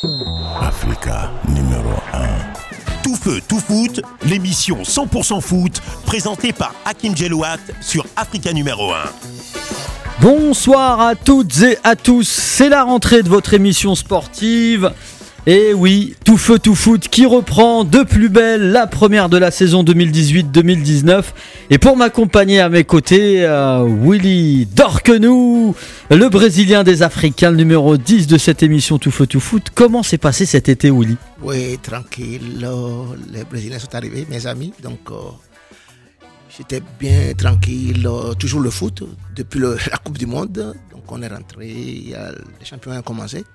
Africa numéro 1. Tout feu, tout foot, l'émission 100% foot, présentée par Hakim Djelouat sur Africa numéro 1. Bonsoir à toutes et à tous, c'est la rentrée de votre émission sportive. Et oui, tout feu, tout foot qui reprend de plus belle la première de la saison 2018-2019. Et pour m'accompagner à mes côtés, Willy Dorquenou, le Brésilien des Africains, le numéro 10 de cette émission Tout feu, tout foot. Comment s'est passé cet été, Willy ? Oui, tranquille. Les Brésiliens sont arrivés, mes amis. Donc, j'étais bien tranquille. Toujours le foot, depuis la Coupe du Monde. Donc, on est rentré, les championnats ont commencé.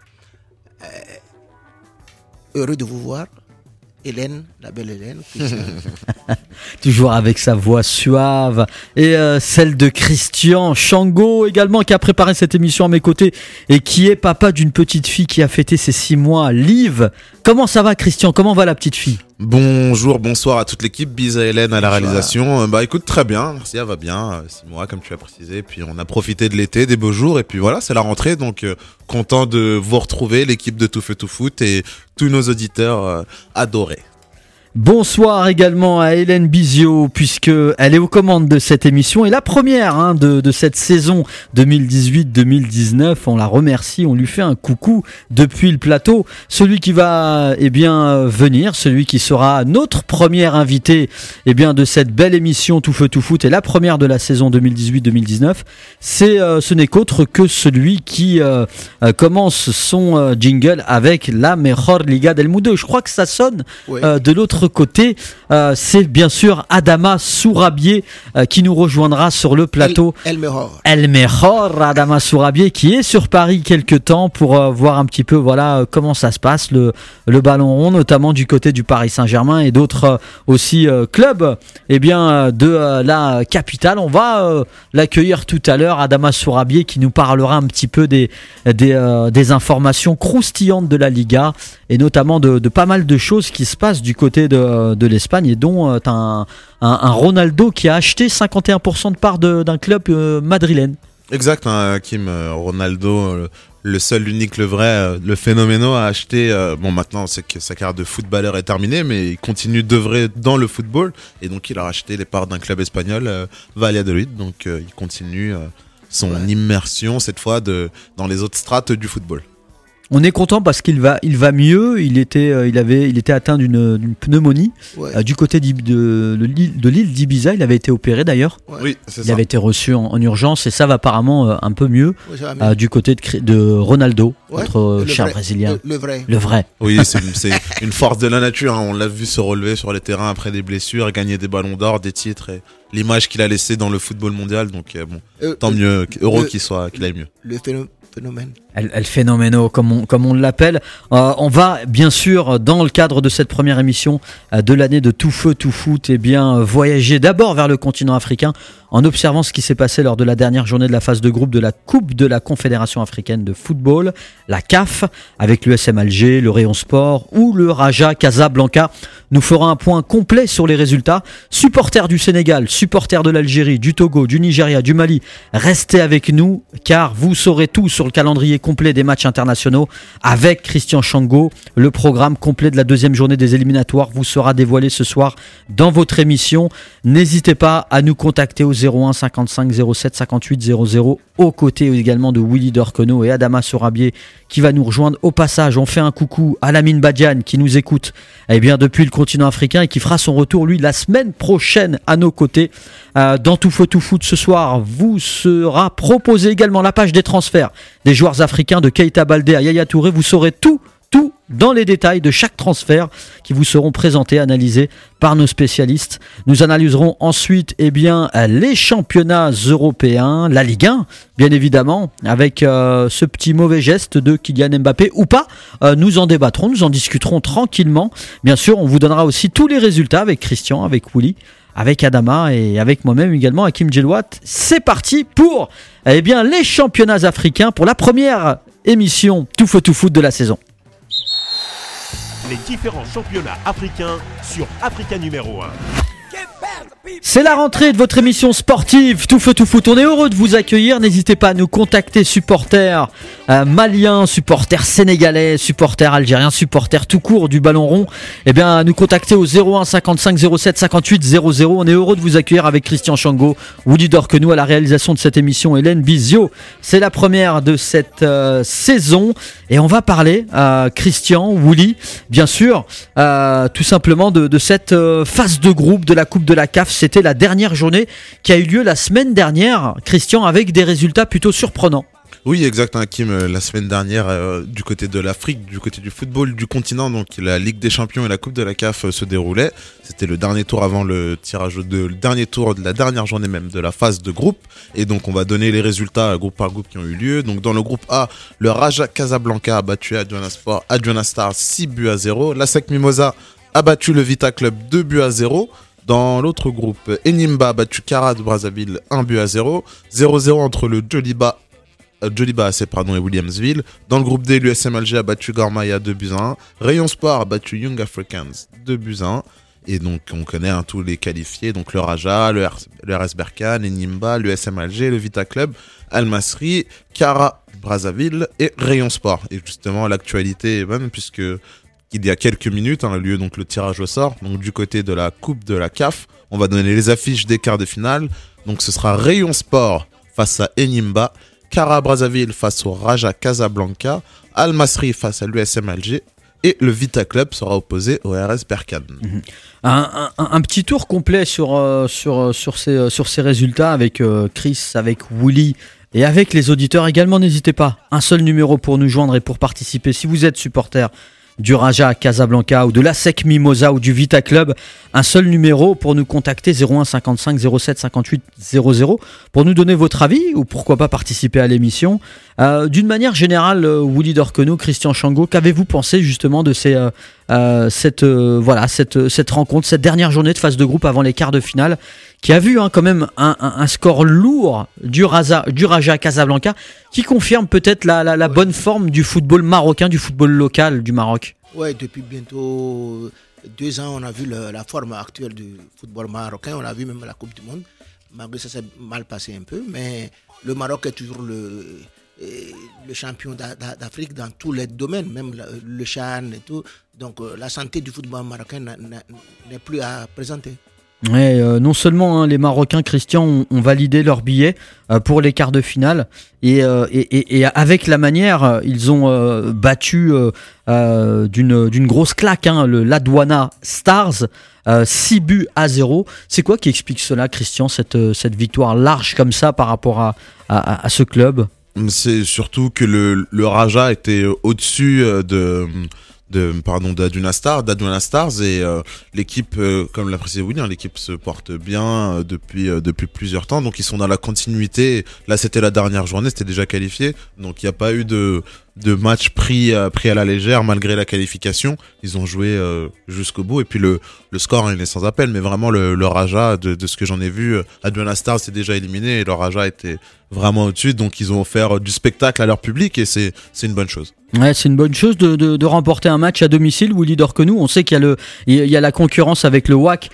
Heureux de vous voir, Hélène, la belle Hélène. Toujours avec sa voix suave et celle de Christian Chango également, qui a préparé cette émission à mes côtés et qui est papa d'une petite fille qui a fêté ses 6 mois, Liv. Comment ça va, Christian ? Comment va la petite fille ? Bonjour, bonsoir à toute l'équipe, bis à Hélène à la réalisation. Écoute, très bien, merci, elle va bien, 6 mois comme tu as précisé, puis on a profité de l'été, des beaux jours, et puis voilà, c'est la rentrée, donc content de vous retrouver, l'équipe de Tout Feu Tout Foot et tous nos auditeurs adorés. Bonsoir également à Hélène Bizio, puisqu'elle est aux commandes de cette émission et la première de cette saison 2018-2019. On la remercie, on lui fait un coucou depuis le plateau. Celui qui va venir, celui qui sera notre premier invité de cette belle émission Tout Feu Tout Foot et la première de la saison 2018-2019, ce n'est qu'autre que celui qui commence son jingle avec la Mejor Liga del Mundo. Je crois que ça sonne de l'autre côté, c'est bien sûr Adama Sourabié qui nous rejoindra sur le plateau. El Mejor, Adama Sourabié qui est sur Paris quelque temps pour voir un petit peu comment ça se passe, le ballon rond, notamment du côté du Paris Saint-Germain et d'autres aussi clubs de la capitale. On va l'accueillir tout à l'heure, Adama Sourabié, qui nous parlera un petit peu des informations croustillantes de la Liga et notamment de pas mal de choses qui se passent du côté de l'Espagne, et dont un Ronaldo qui a acheté 51% de part d'un club madrilène. Exact, Hakim, Ronaldo, le seul, l'unique, le vrai, le phénoméno a acheté, maintenant c'est que sa carrière de footballeur est terminée, mais il continue d'œuvrer dans le football, et donc il a racheté les parts d'un club espagnol, Valladolid, donc il continue son immersion cette fois dans les autres strates du football. On est content parce qu'il va mieux. Il était atteint d'une pneumonie du côté de l'île d'Ibiza. Il avait été opéré d'ailleurs. Oui, c'est ça. Il avait été reçu en urgence et ça va apparemment un peu mieux du côté de Ronaldo, notre cher Brésilien. Le vrai. Oui, c'est une force de la nature. On l'a vu se relever sur les terrains après des blessures, gagner des ballons d'or, des titres et l'image qu'il a laissée dans le football mondial. Donc tant mieux, heureux qu'il aille mieux. Le phénomène. El Phénoméno, comme on l'appelle. On va bien sûr, dans le cadre de cette première émission de l'année de Tout Feu Tout Foot, voyager d'abord vers le continent africain en observant ce qui s'est passé lors de la dernière journée de la phase de groupe de la Coupe de la Confédération africaine de football, la CAF, avec l'USM Alger, le Rayon Sport ou le Raja Casablanca. Nous ferons un point complet sur les résultats. Supporters du Sénégal, supporters de l'Algérie, du Togo, du Nigeria, du Mali, restez avec nous car vous saurez tout sur le calendrier complet des matchs internationaux avec Christian Chango. Le programme complet de la deuxième journée des éliminatoires vous sera dévoilé ce soir dans votre émission. N'hésitez pas à nous contacter au 01 55 07 58 00, aux côtés également de Willy Dorquenou et Adama Sourabié qui va nous rejoindre. Au passage, on fait un coucou à Lamine Badiane qui nous écoute depuis le continent africain et qui fera son retour lui la semaine prochaine à nos côtés. Dans Tout Feu Tout Foot ce soir, vous sera proposé également la page des transferts des joueurs africains de Keita Baldé à Yaya Touré. Vous saurez tout dans les détails de chaque transfert qui vous seront présentés, analysés par nos spécialistes. Nous analyserons ensuite les championnats européens, la Ligue 1, bien évidemment, avec ce petit mauvais geste de Kylian Mbappé ou pas. Nous en débattrons, nous en discuterons tranquillement. Bien sûr, on vous donnera aussi tous les résultats avec Christian, avec Willy, avec Adama et avec moi-même également, Hakim Djelouat. C'est parti pour les championnats africains, pour la première émission Tout Feu Tout Foot de la saison. Les différents championnats africains sur Africa numéro 1. C'est la rentrée de votre émission sportive Tout Feu Tout Foot. On est heureux de vous accueillir. N'hésitez pas à nous contacter, supporters maliens, supporters sénégalais, supporters algériens, supporters tout court du ballon rond. Eh bien, à nous contacter au 01 55 07 58 00. On est heureux de vous accueillir avec Christian Chango, Woody Dorquenou à la réalisation de cette émission, Hélène Bizio. C'est la première de cette saison et on va parler, Christian, Woody, bien sûr, tout simplement de cette phase de groupe de la Coupe de la CAF. C'était la dernière journée qui a eu lieu la semaine dernière, Christian, avec des résultats plutôt surprenants. Oui, exact, Hakim. La semaine dernière, du côté de l'Afrique, du côté du football du continent, donc la Ligue des Champions et la Coupe de la CAF se déroulaient. C'était le dernier tour avant le dernier tour de la dernière journée même de la phase de groupe. Et donc, on va donner les résultats groupe par groupe qui ont eu lieu. Donc, dans le groupe A, le Raja Casablanca a battu Aduana Stars 6-0. La SEC Mimosa a battu le Vita Club 2-0. Dans l'autre groupe, Enimba a battu Kara de Brazzaville 1-0. 0-0 entre le Joliba AC et Williamsville. Dans le groupe D, l'USM Alger a battu Gormaya 2-1. Rayon Sport a battu Young Africans 2-1. Et donc, on connaît tous les qualifiés. Donc, le Raja, le RS Berkane, Enimba, l'USM Alger, le Vita Club, Al Masri, Kara Brazzaville et Rayon Sport. Et justement, l'actualité est bonne puisque il y a quelques minutes a lieu donc le tirage au sort. Donc du côté de la Coupe de la CAF, on va donner les affiches des quarts de finale. Donc ce sera Rayon Sport face à Enimba, Kara Brazzaville face au Raja Casablanca, Al Masri face à l'USM Alger et le Vita Club sera opposé au RS Berkane. Un petit tour complet sur ces résultats avec Chris, avec Willy et avec les auditeurs également. N'hésitez pas, un seul numéro pour nous joindre et pour participer. Si vous êtes supporter du Raja Casablanca ou de la SEC Mimosa ou du Vita Club, un seul numéro pour nous contacter, 01 55 07 58 00, pour nous donner votre avis ou pourquoi pas participer à l'émission. D'une manière générale, Woody Dorquenou, Christian Chango, qu'avez-vous pensé justement de cette rencontre, cette dernière journée de phase de groupe avant les quarts de finale, qui a vu quand même un score lourd du Raja Casablanca, qui confirme peut-être la bonne forme du football marocain, du football local du Maroc. Oui, depuis bientôt 2 ans, on a vu la forme actuelle du football marocain, on a vu même la Coupe du Monde, malgré ça s'est mal passé un peu, mais le Maroc est toujours le champion d'Afrique dans tous les domaines, même le CHAN et tout. Donc la santé du football marocain n'est plus à présenter. Ouais, non seulement les Marocains, Christian, ont validé leur billet pour les quarts de finale et avec la manière, ils ont battu d'une grosse claque l'Aduana Stars 6-0. C'est quoi qui explique cela, Christian, cette victoire large comme ça par rapport à ce club? C'est surtout que le Raja était au-dessus d'Aduana Stars et l'équipe, comme l'a précisé William, l'équipe se porte bien depuis plusieurs temps, donc ils sont dans la continuité. Là c'était la dernière journée, c'était déjà qualifié, donc il n'y a pas eu de match pris à la légère malgré la qualification. Ils ont joué jusqu'au bout et puis le score il est sans appel, mais vraiment le Raja, de ce que j'en ai vu, Aduana Stars s'est déjà éliminé et le Raja était vraiment au-dessus, donc ils ont offert du spectacle à leur public et c'est une bonne chose. Ouais, c'est une bonne chose de remporter un match à domicile, Woody Dorquenou. On sait qu'il y a la concurrence avec le WAC,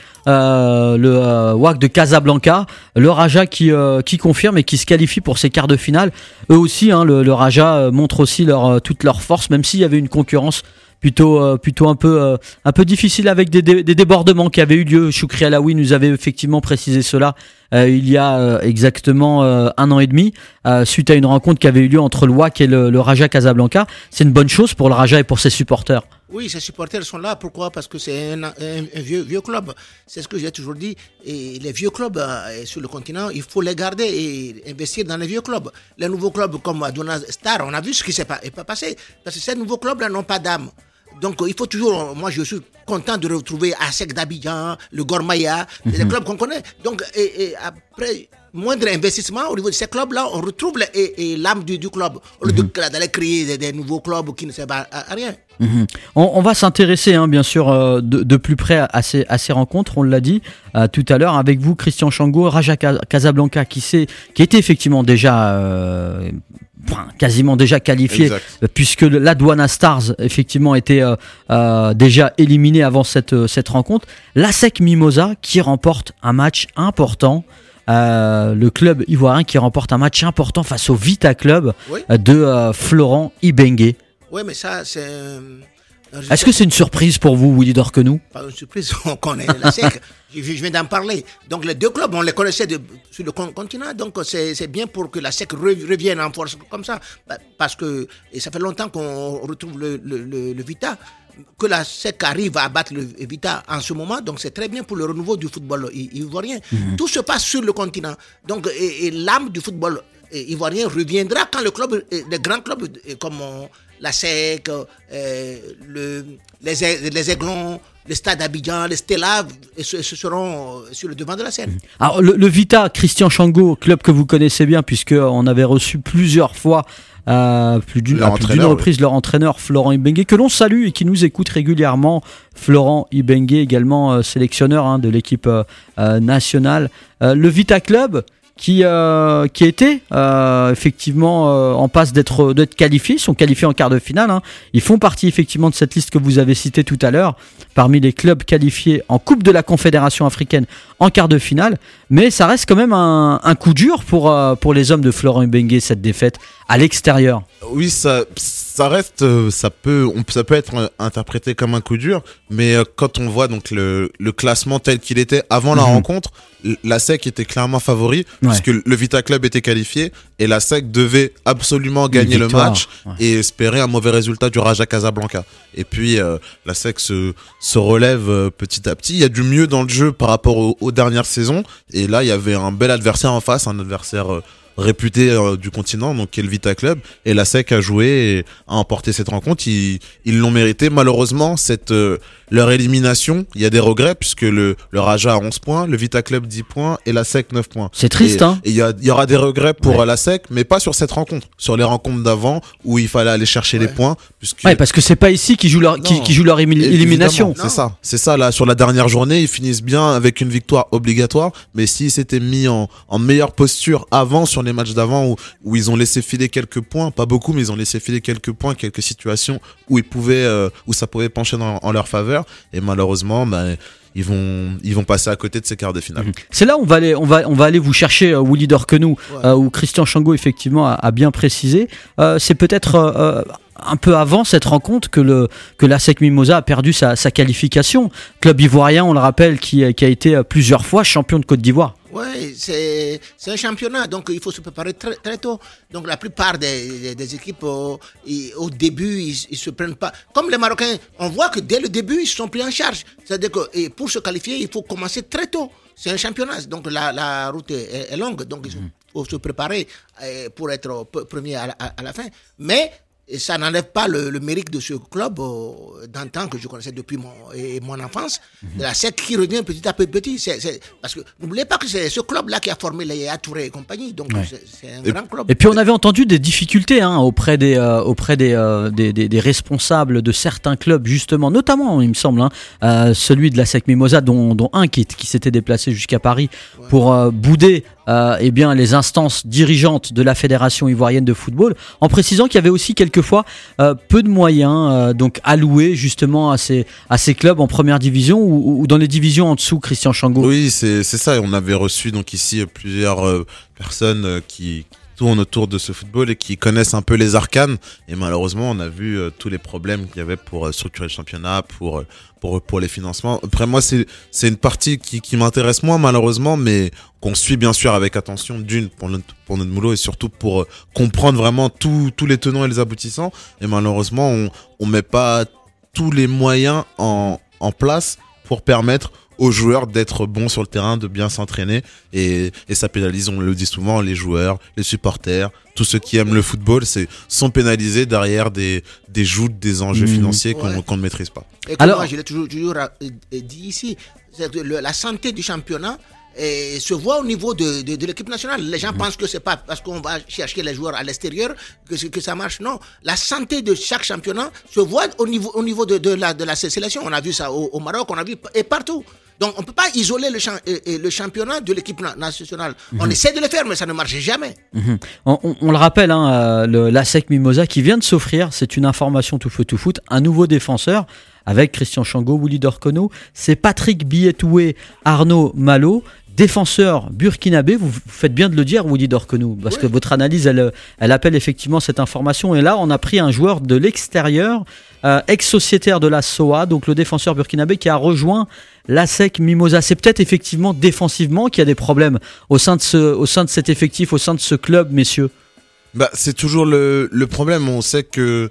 WAC de Casablanca, le Raja qui confirme et qui se qualifie pour ces quarts de finale. Eux aussi, le Raja montre aussi toute leur force, même s'il y avait une concurrence plutôt un peu difficile avec des débordements qui avaient eu lieu. Choukri Alaoui nous avait effectivement précisé cela il y a exactement 1 an et demi, suite à une rencontre qui avait eu lieu entre le WAC et le Raja Casablanca. C'est une bonne chose pour le Raja et pour ses supporters. Oui, ces supporters sont là. Pourquoi? Parce que c'est un vieux club. C'est ce que j'ai toujours dit. Et les vieux clubs sur le continent, il faut les garder et investir dans les vieux clubs. Les nouveaux clubs comme Aduana Star, on a vu ce qui s'est passé. Parce que ces nouveaux clubs-là n'ont pas d'âme. Donc il faut toujours, moi je suis content de retrouver ASEC d'Abidjan, le Gormaya, les clubs qu'on connaît. Donc et après moindre investissement au niveau de ces clubs-là, on retrouve l'âme du club. Au lieu d'aller créer des nouveaux clubs qui ne servent à rien. On va s'intéresser bien sûr de plus près à ces rencontres, on l'a dit tout à l'heure avec vous, Christian Chango. Raja Casablanca qui était effectivement déjà quasiment déjà qualifié, puisque la Douana Stars effectivement était déjà éliminé avant cette rencontre. L'ASEC Mimosa qui remporte un match important. Le club ivoirien qui remporte un match important face au Vita Club de Florent Ibenge. Oui, mais ça, c'est... Est-ce que c'est une surprise pour vous, Willy Dorquenou? Pas une surprise, on connaît la SEC. Je viens d'en parler. Donc les deux clubs, on les connaissait sur le continent. Donc c'est bien pour que la SEC revienne en force comme ça. Parce que et ça fait longtemps qu'on retrouve le Vita. Que la SEC arrive à battre le Vita en ce moment. Donc c'est très bien pour le renouveau du football ivoirien. Tout se passe sur le continent. Donc et l'âme du football ivoirien reviendra quand les grands clubs comme la SEC, les Aiglons, le Stade d'Abidjan, les Stella seront sur le devant de la scène. Alors le Vita, Christian Chango, club que vous connaissez bien puisqu'on avait reçu plusieurs fois plus d'une reprise leur entraîneur Florent Ibenge, que l'on salue et qui nous écoute régulièrement. Florent Ibenge, également sélectionneur de l'équipe nationale. Le Vita Club qui était effectivement en passe d'être qualifiés, sont qualifiés en quart de finale. Ils font partie effectivement de cette liste que vous avez citée tout à l'heure, parmi les clubs qualifiés en Coupe de la Confédération africaine en quart de finale. Mais ça reste quand même un coup dur pour les hommes de Florent Ibenge, cette défaite à l'extérieur. Oui, ça reste, ça peut être interprété comme un coup dur, mais quand on voit donc le classement tel qu'il était avant la rencontre, la SEC était clairement favori, puisque le Vita Club était qualifié et la SEC devait absolument gagner le match et espérer un mauvais résultat du Raja Casablanca. Et puis la SEC se relève petit à petit. Il y a du mieux dans le jeu par rapport aux dernières saisons, et là il y avait un bel adversaire en face, un adversaire réputé du continent, donc qui est le Vita Club, et la SEC a joué et a emporté cette rencontre. Ils l'ont mérité. Malheureusement, leur élimination, il y a des regrets puisque le Raja a 11 points, le Vita Club 10 points et la SEC 9 points. C'est triste, et il y aura des regrets pour la SEC, mais pas sur cette rencontre, sur les rencontres d'avant où il fallait aller chercher les points, parce que c'est pas ici qu'ils jouent leur élimination. C'est ça là, sur la dernière journée, ils finissent bien avec une victoire obligatoire, mais s'ils s'étaient mis en meilleure posture avant, sur les matchs d'avant où ils ont laissé filer quelques points, pas beaucoup, mais ils ont laissé filer quelques points, quelques situations où où ça pouvait pencher en leur faveur, et malheureusement ils vont passer à côté de ces quarts de finale. C'est là où on va aller vous chercher, Willy Dorquenou, où Christian Chango effectivement a bien précisé. C'est peut-être un peu avant cette rencontre que l'ASEC Mimosa a perdu sa qualification. Club ivoirien, on le rappelle, qui a été plusieurs fois champion de Côte d'Ivoire. Oui, c'est un championnat, donc il faut se préparer très, très tôt. Donc la plupart des équipes, au début, ils se prennent pas. Comme les Marocains, on voit que dès le début, ils se sont pris en charge. C'est-à-dire que pour se qualifier, il faut commencer très tôt. C'est un championnat, donc la route est longue, donc il faut se préparer pour être premier à la fin. Mais et ça n'enlève pas le mérite de ce club d'antan que je connaissais depuis mon enfance, de la SEC qui revient petit à petit. Parce que n'oubliez pas que c'est ce club-là qui a formé les Touré et compagnie, donc c'est un grand club. Et puis on avait entendu des difficultés auprès des responsables de certains clubs, justement, notamment, il me semble, celui de la SEC Mimosa, dont un qui s'était déplacé jusqu'à Paris pour bouder les instances dirigeantes de la Fédération ivoirienne de football, en précisant qu'il y avait aussi quelquefois peu de moyens donc alloués justement à ces clubs en première division ou dans les divisions en dessous. Christian Chango. Oui, c'est ça. On avait reçu donc ici plusieurs personnes qui tournent autour de ce football et qui connaissent un peu les arcanes, et malheureusement on a vu tous les problèmes qu'il y avait pour structurer le championnat, pour les financements. Après moi c'est une partie qui m'intéresse moins malheureusement, mais qu'on suit bien sûr avec attention, pour notre boulot, et surtout pour comprendre vraiment tous les tenants et les aboutissants, et malheureusement on met pas tous les moyens en place pour permettre aux joueurs d'être bons sur le terrain, de bien s'entraîner, et ça pénalise, on le dit souvent, les joueurs, les supporters, tous ceux qui aiment le football sont pénalisés derrière des joutes, des enjeux financiers qu'on ne maîtrise pas. Et alors, moi je l'ai toujours dit ici, la santé du championnat se voit au niveau de l'équipe nationale. Les gens pensent que c'est pas parce qu'on va chercher les joueurs à l'extérieur que ça marche. Non, la santé de chaque championnat se voit au niveau de la sélection. On a vu ça au Maroc, on a vu et partout. Donc on peut pas isoler le championnat de l'équipe nationale. On essaie de le faire, mais ça ne marche jamais. On le rappelle, l'ASEC Mimosa qui vient de s'offrir, c'est une information tout feu tout foot, un nouveau défenseur avec Christian Chango, Willy Dorcono. C'est Patrick Bietoué, Arnaud Malo, défenseur burkinabé. Vous faites bien de le dire, Willy Dorcono, parce que votre analyse, elle appelle effectivement cette information. Et là, on a pris un joueur de l'extérieur, ex-sociétaire de la SOA, donc le défenseur burkinabé qui a rejoint l'ASEC Mimosa. C'est peut-être effectivement défensivement qu'il y a des problèmes au sein de cet effectif, au sein de ce club, messieurs. C'est toujours le problème. On sait que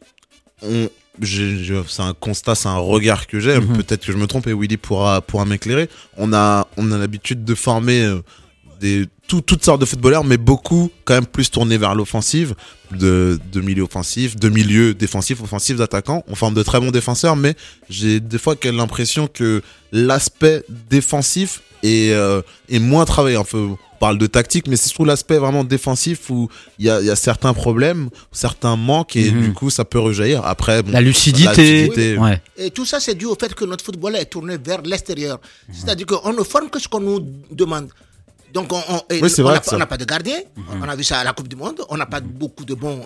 c'est un constat, c'est un regard que j'ai. Peut-être que je me trompe et Willy pourra m'éclairer. On a l'habitude de former toutes sortes de footballeurs, mais beaucoup quand même plus tournés vers l'offensive, de milieu offensif, de milieu défensif, offensif, d'attaquants. On forme de très bons défenseurs, mais j'ai des fois l'impression que l'aspect défensif est moins travaillé. On parle de tactique, mais c'est surtout l'aspect vraiment défensif où il y a certains problèmes, certains manques, et du coup ça peut rejaillir. Après, la lucidité. Oui. Ouais. Et tout ça, c'est dû au fait que notre football est tourné vers l'extérieur. C'est-à-dire qu'on ne forme que ce qu'on nous demande. Donc on n'a pas de gardien. On a vu ça à la Coupe du Monde. On n'a pas beaucoup de bons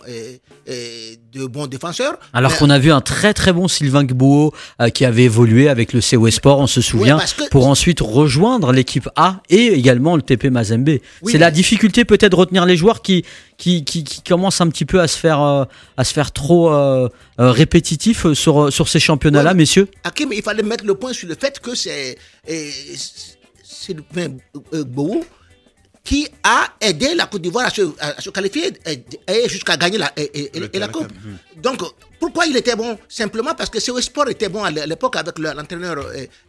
défenseurs. Alors qu'on a vu un très très bon Sylvain Gboo qui avait évolué avec le COE Sport, on se souvient, pour ensuite rejoindre l'équipe A et également le TP Mazembe. Oui, c'est la difficulté peut-être de retenir les joueurs qui commencent un petit peu à se faire trop répétitif sur ces championnats-là, messieurs. Hakim, il fallait mettre le point sur le fait que c'est Sylvain Gboo qui a aidé la Côte d'Ivoire à se qualifier et jusqu'à gagner la Coupe. Donc, pourquoi il était bon? Simplement parce que COE Sport était bon à l'époque avec l'entraîneur,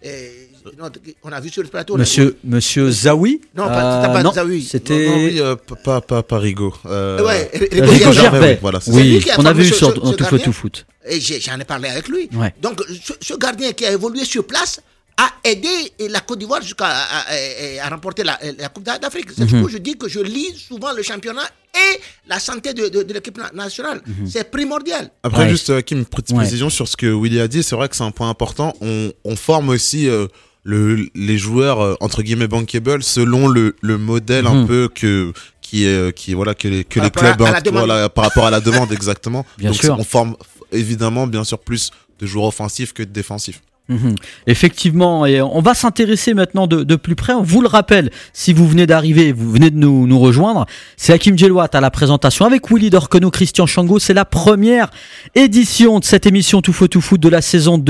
on a vu sur le plateau. Monsieur Zawi? Non, pas non, Zawi. C'était... pas Rigaud. Rigaud Gervais. Voilà, oui, on a vu sur Tout Feu Tout Foot. Et j'en ai parlé avec lui. Ouais. Donc, ce gardien qui a évolué sur place a aidé la Côte d'Ivoire jusqu'à remporter la Coupe d'Afrique. C'est pourquoi je dis que je lis souvent le championnat et la santé de l'équipe nationale. C'est primordial. Après, juste Kim, une petite précision sur ce que Willy a dit. C'est vrai que c'est un point important. On forme aussi les joueurs entre guillemets bankable selon le modèle un peu que les clubs par rapport à la demande exactement. Bien sûr. On forme évidemment bien sûr plus de joueurs offensifs que de défensifs. Effectivement, et on va s'intéresser maintenant de plus près. On vous le rappelle, si vous venez d'arriver, vous venez de nous rejoindre, c'est Hakim Djelouat à la présentation avec Willy Dorcono, Christian Chango. C'est la première édition de cette émission Tout Feu Tout Foot de la saison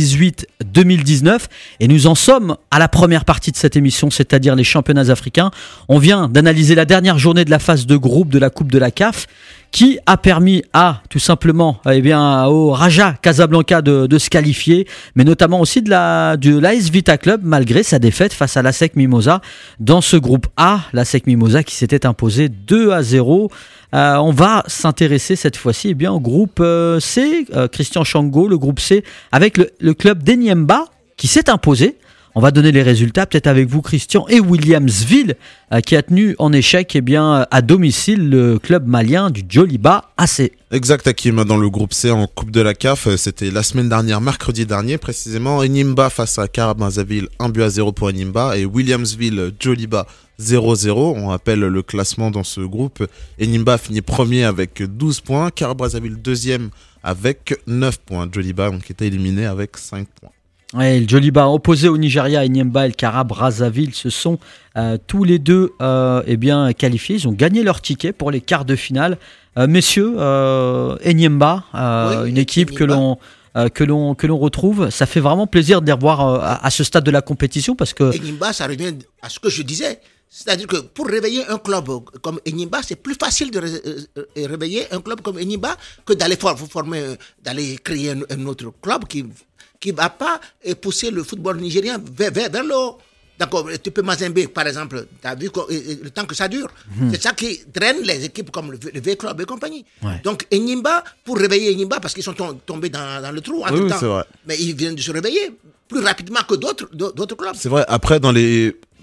2018-2019 et nous en sommes à la première partie de cette émission, c'est-à-dire les championnats africains. On vient d'analyser la dernière journée de la phase de groupe de la Coupe de la CAF, qui a permis tout simplement au Raja Casablanca de se qualifier, mais notamment aussi de l'AS Vita Club malgré sa défaite face à l'ASEC Mimosa dans ce groupe A, l'ASEC Mimosa qui s'était imposé 2-0. On va s'intéresser cette fois-ci au groupe C, Christian Chango, le groupe C avec le club d'Enyimba qui s'est imposé. On va donner les résultats, peut-être avec vous, Christian, et Williamsville, qui a tenu en échec à domicile le club malien du Djoliba AC. Exact, Hakim, dans le groupe C en Coupe de la CAF, c'était la semaine dernière, mercredi dernier, précisément. Enyimba face à Carab Brazzaville, 1-0 pour Enyimba, et Williamsville, Djoliba 0-0. On rappelle le classement dans ce groupe. Enyimba finit premier avec 12 points, Carab Brazzaville deuxième avec 9 points. Djoliba donc était éliminé avec 5 points. Ouais, le Djoliba opposé au Nigeria, Enyimba et le Carab Brazzaville se sont tous les deux qualifiés. Ils ont gagné leur ticket pour les quarts de finale. Messieurs, Enyimba, une équipe que l'on retrouve. Ça fait vraiment plaisir de les revoir à ce stade de la compétition parce que Enyimba, ça revient à ce que je disais. C'est-à-dire que pour réveiller un club comme Enyimba, c'est plus facile de réveiller un club comme Enyimba que d'aller d'aller créer un autre club qui ne va pas pousser le football nigérien vers le haut. D'accord, tu peux Mazembe, par exemple, tu as vu le temps que ça dure. C'est ça qui draine les équipes comme le V-Club et compagnie. Ouais. Donc, Enyimba, pour réveiller Enyimba, parce qu'ils sont tombés dans le trou en tout temps, c'est vrai. Mais ils viennent de se réveiller plus rapidement que d'autres clubs. C'est vrai, après,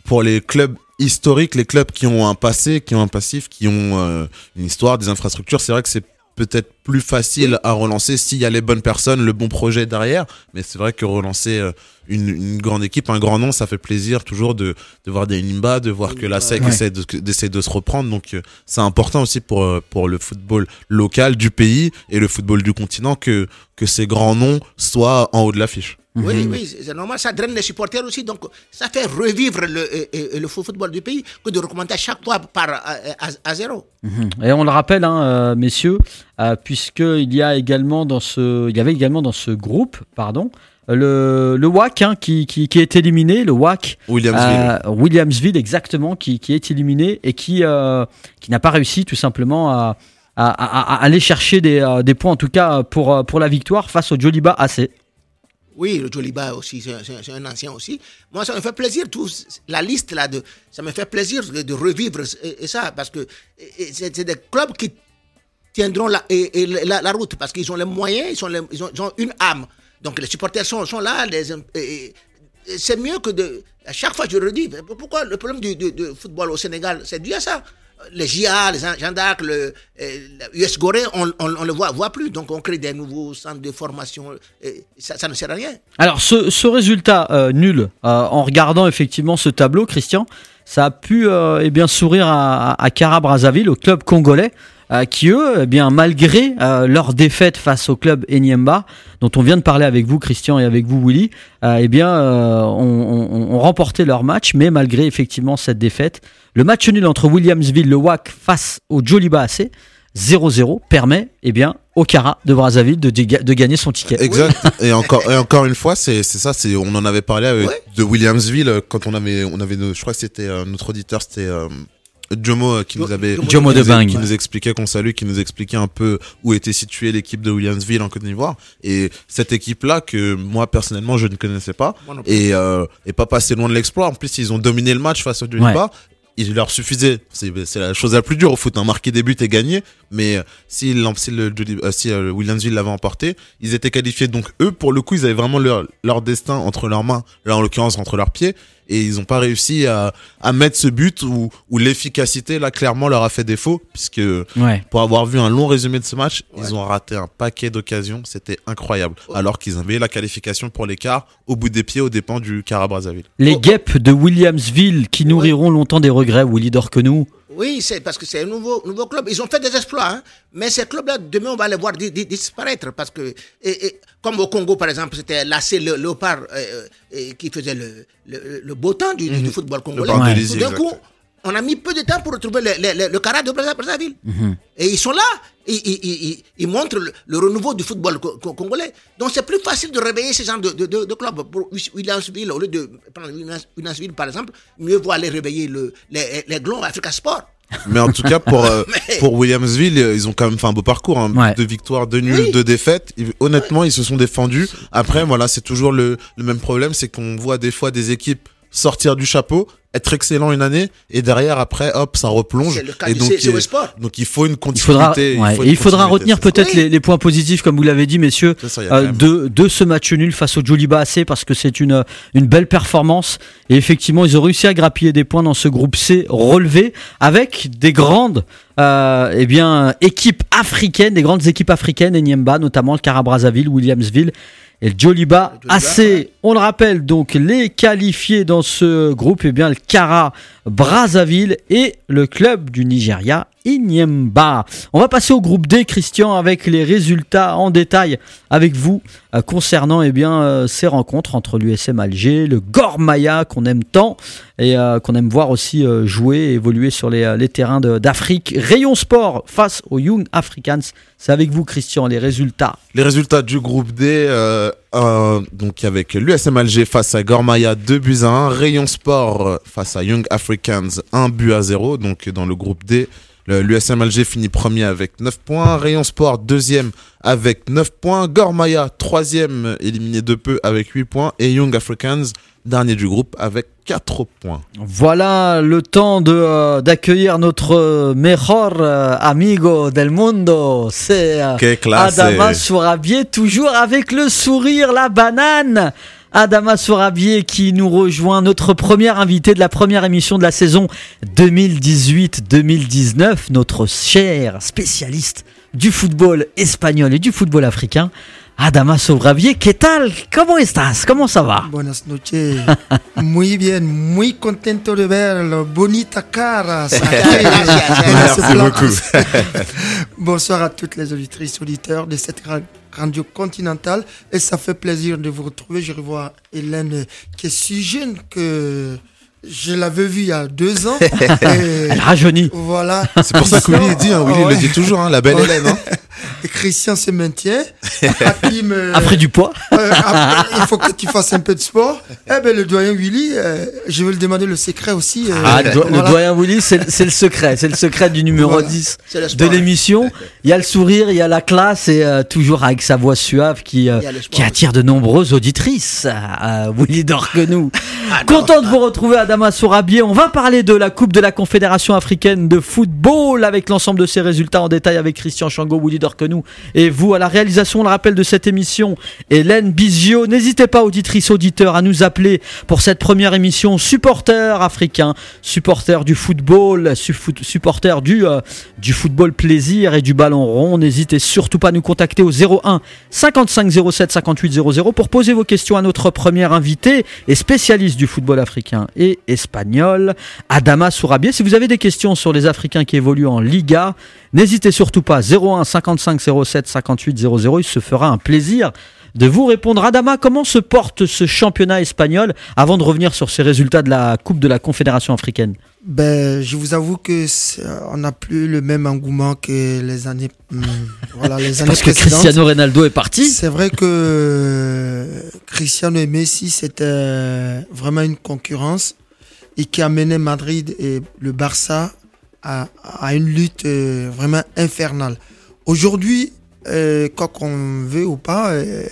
pour les clubs historiques, les clubs qui ont un passé, qui ont un passif, qui ont une histoire, des infrastructures, c'est vrai que c'est peut-être plus facile à relancer s'il y a les bonnes personnes, le bon projet derrière. Mais c'est vrai que relancer une grande équipe, un grand nom, ça fait plaisir toujours de voir des Nimba, de voir que la SEC essaie de se reprendre. Donc c'est important aussi pour le football local du pays et le football du continent que ces grands noms soient en haut de l'affiche. Oui, c'est normal, ça draine les supporters aussi, donc ça fait revivre le football du pays que de recommencer à chaque fois à zéro. Et on le rappelle, hein, messieurs, puisqu'il y avait également dans ce groupe, le WAC qui est éliminé, le WAC Williamsville exactement, qui est éliminé et qui n'a pas réussi tout simplement à aller chercher des points, en tout cas pour la victoire face au Djoliba AC. Oui, le Djoliba aussi, c'est un ancien aussi. Moi, ça me fait plaisir, la liste là, ça me fait plaisir de revivre et ça, parce que c'est des clubs qui tiendront la route, parce qu'ils ont les moyens, ils ont une âme. Donc les supporters sont là, c'est mieux que à chaque fois je le redis, pourquoi le problème du football au Sénégal, c'est dû à ça. Les JA, les Jeanne d'Arc, le US Gorée, on le voit plus. Donc on crée des nouveaux centres de formation. Ça ne sert à rien. Alors ce résultat nul, en regardant effectivement ce tableau, Christian, ça a pu sourire à Kara Brazzaville, au club congolais, qui eux, malgré leur défaite face au club Enyimba, dont on vient de parler avec vous, Christian, et avec vous, Willy, ont remporté leur match, mais malgré effectivement cette défaite, le match nul entre Williamsville, le WAC, face au Djoliba AC, 0-0, permet au Kara de Brazzaville de gagner son ticket. Exact. Et encore une fois, c'est ça. On en avait parlé de Williamsville quand on avait je crois que c'était notre auditeur, c'était Jomo qui nous expliquait qu'on salue, qui nous expliquait un peu où était située l'équipe de Williamsville en Côte d'Ivoire. Et cette équipe-là que moi personnellement je ne connaissais pas et pas passé loin de l'exploit. En plus, ils ont dominé le match face au Djoliba. Il leur suffisait, c'est la chose la plus dure au foot, marquer des buts et gagner. Mais si Williamsville l'avait emporté, ils étaient qualifiés. Donc eux, pour le coup, ils avaient vraiment leur destin entre leurs mains, là en l'occurrence entre leurs pieds. Et ils n'ont pas réussi à mettre ce but où l'efficacité, là, clairement, leur a fait défaut. Puisque pour avoir vu un long résumé de ce match, ils ont raté un paquet d'occasions. C'était incroyable. Alors qu'ils avaient la qualification pour l'écart au bout des pieds aux dépens du Kara Brazzaville. Les guêpes de Williamsville qui nourriront longtemps des regrets, Willy Dorquenou. Oui, c'est parce que c'est un nouveau club. Ils ont fait des exploits, mais ces clubs-là, demain, on va les voir disparaître. Parce que, comme au Congo, par exemple, c'était l'AC Léopard qui faisait le beau temps du football congolais. Tout d'un coup, on a mis peu de temps pour retrouver le Kara de Brazzaville. Et ils sont là. Ils montrent le renouveau du football congolais. Donc, c'est plus facile de réveiller ces gens de clubs. Pour Williamsville, au lieu de prendre Williamsville, par exemple, mieux vaut aller réveiller les Glons Africa Sport. Mais en tout cas, pour Williamsville, ils ont quand même fait un beau parcours. 2 victoires, 2 nuls, 2 défaites. Honnêtement, ils se sont défendus. Après, voilà, c'est toujours le même problème. C'est qu'on voit des fois des équipes sortir du chapeau, être excellent une année, et derrière, après, hop, ça replonge. C'est le cas et donc il faut une continuité. Il faudra retenir peut-être les points positifs, comme vous l'avez dit, messieurs, de ce match nul face au Djoliba AC, parce que c'est une belle performance. Et effectivement, ils ont réussi à grappiller des points dans ce groupe C relevé, avec des grandes équipes africaines, Enyimba, notamment le Kara Brazzaville, Williamsville et le Djoliba AC. On le rappelle, donc les qualifiés dans ce groupe, le Kara Brazzaville et le club du Nigeria, Enyimba. On va passer au groupe D, Christian, avec les résultats en détail avec vous concernant ces rencontres entre l'USM Alger, le Gor Mahia qu'on aime tant et qu'on aime voir aussi jouer et évoluer sur les terrains d'Afrique. Rayon Sport face aux Young Africans. C'est avec vous, Christian, les résultats. Les résultats du groupe D, donc avec l'USM Alger face à Gor Mahia 2-1, Rayon Sport face à Young Africans 1-0. Donc dans le groupe D, l'USM Alger finit premier avec 9 points, Rayon Sport deuxième avec 9 points, Gor Mahia troisième éliminé de peu avec 8 points et Young Africans dernier du groupe avec 4 points. Voilà le temps d'accueillir notre mejor amigo del mundo, c'est Adama Sourabier, toujours avec le sourire, la banane. Adama Sorabier qui nous rejoint, notre première invitée de la première émission de la saison 2018-2019, notre cher spécialiste du football espagnol et du football africain. Adama Sorabier, ¿qué tal? ¿Cómo estás? ¿Cómo ça va? Buenas noches. Muy bien, muy contento de verlo. Bonita cara. Merci beaucoup. Bonsoir à toutes les auditrices, auditeurs de cette radio continentale. Et ça fait plaisir de vous retrouver. Je revois Hélène qui est si jeune que je l'avais vue il y a 2 ans. Elle rajeunit. Voilà. C'est pour ça que Willy dit, Willy le dit toujours, la belle Hélène. Et Christian se maintient. Hakim, a pris du poids. Après, il faut que tu fasses un peu de sport. Le doyen Willy, je vais lui demander le secret aussi. Le doyen Willy, c'est le secret. C'est le secret du numéro 10 de l'émission. Il y a le sourire, il y a la classe et toujours avec sa voix suave qui attire de nombreuses auditrices. Willy dort que nous. Content de vous retrouver, Adama Sorabier. On va parler de la Coupe de la Confédération africaine de football avec l'ensemble de ses résultats en détail avec Christian Chango, Willy dort que nous et vous à la réalisation, le rappel de cette émission, Hélène Bizio. N'hésitez pas, auditrices, auditeurs, à nous appeler pour cette première émission. Supporters africains, supporters du football, supporters du football plaisir et du ballon rond. N'hésitez surtout pas à nous contacter au 01 55 07 58 00 pour poser vos questions à notre première invité et spécialiste du football africain et espagnol, Adama Sorabier. Si vous avez des questions sur les Africains qui évoluent en Liga, n'hésitez surtout pas, 01 55 07 58 00, il se fera un plaisir de vous répondre. Adama, comment se porte ce championnat espagnol avant de revenir sur ces résultats de la Coupe de la Confédération africaine? Je vous avoue que on n'a plus le même engouement que les années, les années parce que précédentes. Cristiano Ronaldo est parti. C'est vrai que Cristiano et Messi, c'était vraiment une concurrence et qui a mené Madrid et le Barça à une lutte vraiment infernale. Aujourd'hui, quoi qu'on veut ou pas,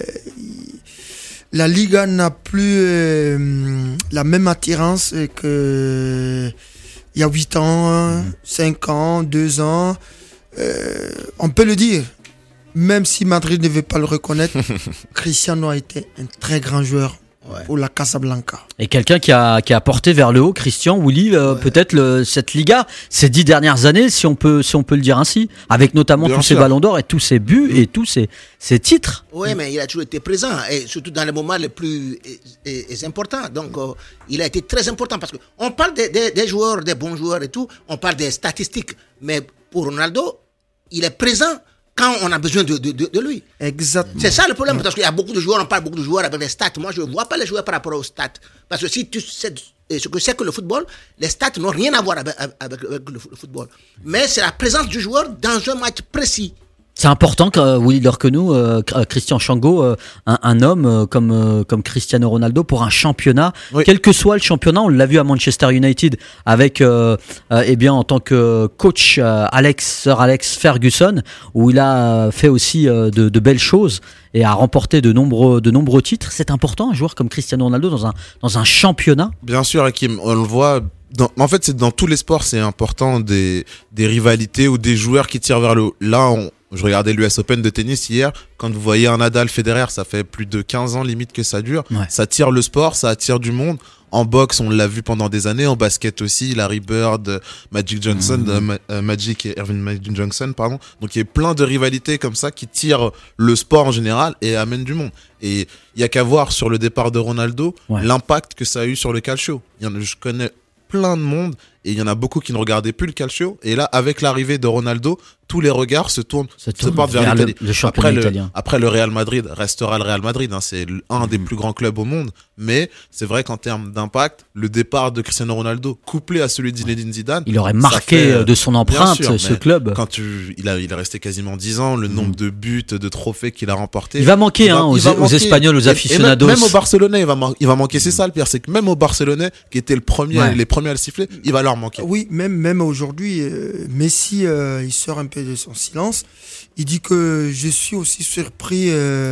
la Liga n'a plus la même attirance que il y a 8 ans, 5 ans, 2 ans. On peut le dire, même si Madrid ne veut pas le reconnaître, Cristiano a été un très grand joueur pour la Casablanca. Et quelqu'un qui a porté vers le haut, Christian, Willy, peut-être cette Liga, ces 10 dernières années, si on peut le dire ainsi, avec notamment tous ses ballons d'or et tous ses buts et tous ses titres. Oui, mais il a toujours été présent, et surtout dans les moments les plus importants. Donc, il a été très important, parce qu'on parle des joueurs, des bons joueurs et tout, on parle des statistiques, mais pour Ronaldo, il est présent quand on a besoin de lui. Exactement. C'est ça le problème, parce qu'il y a beaucoup de joueurs, on parle beaucoup de joueurs avec des stats. Moi, je ne vois pas les joueurs par rapport aux stats. Parce que si tu sais ce que c'est que le football, les stats n'ont rien à voir avec le football. Mais c'est la présence du joueur dans un match précis. C'est important que Willy dort que nous, Christian Chango, un homme comme Cristiano Ronaldo pour un championnat, quel que soit le championnat. On l'a vu à Manchester United avec en tant que coach Sir Alex Ferguson, où il a fait aussi de belles choses et a remporté de nombreux titres. C'est important, un joueur comme Cristiano Ronaldo dans un championnat. Bien sûr, Hakim, on le voit. En fait, c'est dans tous les sports, c'est important des rivalités ou des joueurs qui tirent vers le haut. Là, je regardais l'US Open de tennis hier. Quand vous voyez un Nadal, Federer, ça fait plus de 15 ans limite que ça dure. Ouais. Ça tire le sport, ça attire du monde. En boxe, on l'a vu pendant des années. En basket aussi, Larry Bird, Magic Johnson, Magic et Irving Magic Johnson, pardon. Donc il y a plein de rivalités comme ça qui tirent le sport en général et amènent du monde. Et il y a qu'à voir sur le départ de Ronaldo l'impact que ça a eu sur le calcio. Je connais plein de monde et il y en a beaucoup qui ne regardaient plus le calcio, et là avec l'arrivée de Ronaldo, tous les regards se portent vers l'Italie. Le championnat italien. Après le Real Madrid restera le Real Madrid, c'est un des plus grands clubs au monde, mais c'est vrai qu'en termes d'impact, le départ de Cristiano Ronaldo couplé à celui de Zinedine Zidane, il aurait marqué de son empreinte ce club. Quand il est resté quasiment 10 ans, le nombre de buts, de trophées qu'il a remportés, il va manquer aux Espagnols, aux aficionados. Même au Barcelonais, il va manquer. C'est ça le pire, c'est que même au Barcelonais, qui étaient les premiers à le siffler, il va leur manquer. Oui, même aujourd'hui, Messi, il sort un peu de son silence. Il dit que je suis aussi surpris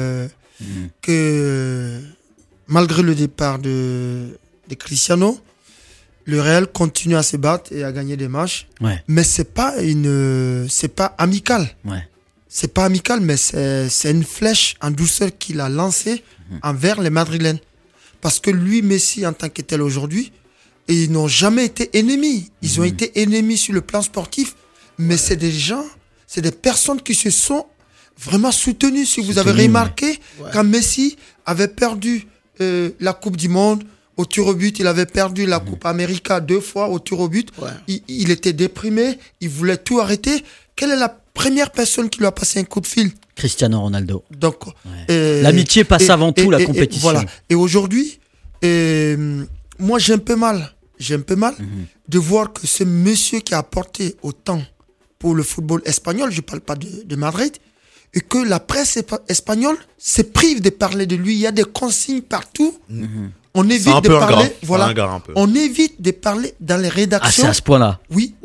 que malgré le départ de Cristiano, le Real continue à se battre et à gagner des matchs. Ouais. Mais c'est pas amical. Ouais. C'est pas amical, mais c'est une flèche en douceur qu'il a lancée envers les Madrilènes. Parce que lui, Messi, en tant que tel aujourd'hui, ils n'ont jamais été ennemis. Ils ont été ennemis sur le plan sportif, mais c'est des gens, c'est des personnes qui se sont vraiment soutenues. Si vous avez remarqué, quand Messi avait perdu la Coupe du Monde au tir au but, il avait perdu la Coupe América 2 fois au tir au but, il était déprimé, il voulait tout arrêter. Quelle est la première personne qui lui a passé un coup de fil? Cristiano Ronaldo. Donc, l'amitié passe avant tout la compétition. Voilà. Et aujourd'hui, moi j'ai un peu mal de voir que ce monsieur qui a apporté autant pour le football espagnol, je ne parle pas de Madrid, et que la presse espagnole se prive de parler de lui. Il y a des consignes partout. On évite de parler. On évite de parler dans les rédactions. Ah, c'est à ce point-là. Oui,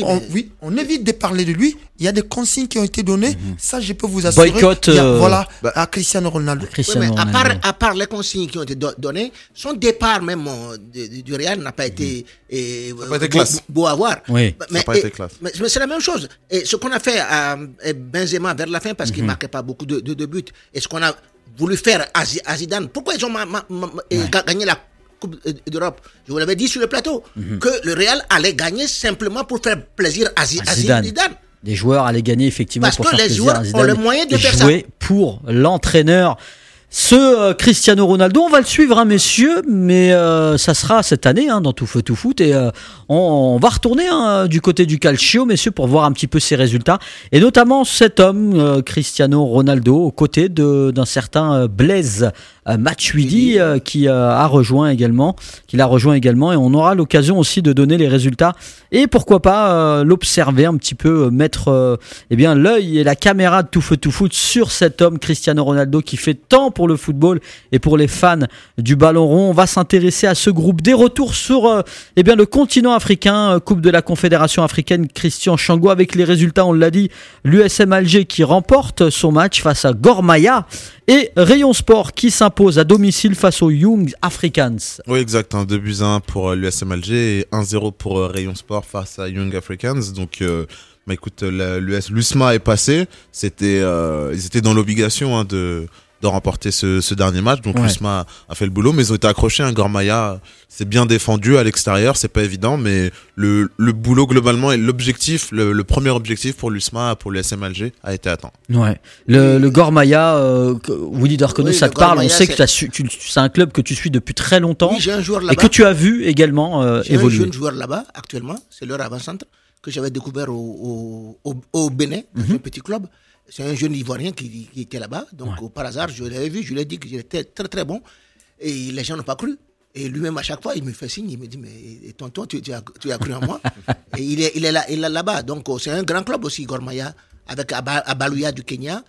on évite de parler de lui. Il y a des consignes qui ont été données. Ça, je peux vous assurer. Boycott. À Cristiano Ronaldo. À part les consignes qui ont été données, son départ même du Real n'a pas été beau à voir. Oui. Mais c'est la même chose. Et ce qu'on a fait à Benzema vers la fin, parce qu'il ne marquait pas beaucoup de buts, et ce qu'on a voulu faire à Zidane. Pourquoi ils ont gagné la Coupe d'Europe? Je vous l'avais dit sur le plateau, que le Real allait gagner simplement pour faire plaisir à Zidane. Des joueurs allaient gagner effectivement parce pour que faire les plaisir joueurs à Zidane. ont le moyen de faire ça. Jouer pour l'entraîneur. Ce Cristiano Ronaldo, on va le suivre, hein, messieurs, mais ça sera cette année dans Tout Feu Tout Foot, et on va retourner du côté du Calcio, messieurs, pour voir un petit peu ses résultats, et notamment cet homme, Cristiano Ronaldo, aux côtés d'un certain Blaise Matuidi, qui l'a rejoint également, et on aura l'occasion aussi de donner les résultats, et pourquoi pas l'observer un petit peu, mettre l'œil et la caméra de Tout Feu Tout Foot sur cet homme, Cristiano Ronaldo, qui fait tant pour le football et pour les fans du ballon rond. On va s'intéresser à ce groupe. Des retours sur le continent africain, Coupe de la Confédération africaine, Christian Chango, avec les résultats, on l'a dit, l'USM Alger qui remporte son match face à Gor Mahia, et Rayon Sport qui s'impose à domicile face aux Young Africans. Oui, exact, 2-1 pour l'USM Alger et 1-0 pour Rayon Sport face à Young Africans. Donc écoute, l'USMA est passé. Ils étaient dans l'obligation de remporter ce dernier match, donc l'USMA a fait le boulot, mais ils ont été accrochés. Gor Mahia s'est bien défendu à l'extérieur, c'est pas évident, mais le boulot globalement et l'objectif, le premier objectif pour l'USMA, pour l'USM Alger, a été atteint. Ouais. Le Gor Mahia, Willy Darkono, ça te parle? On sait que c'est un club que tu suis depuis très longtemps, j'ai un joueur là-bas, et que tu as vu également évoluer. J'ai un jeune joueur là-bas actuellement, c'est leur avant-centre que j'avais découvert au Bénin, dans un petit club. C'est un jeune Ivoirien qui était là-bas. Donc, par hasard, je l'avais vu, je lui ai dit qu'il était très, très bon. Et les gens n'ont pas cru. Et lui-même, à chaque fois, il me fait signe. Il me dit, mais tonton, tu as cru en moi. Et il est là-bas. Donc, c'est un grand club aussi, Gor Mahia, avec Abalouya du Kenya.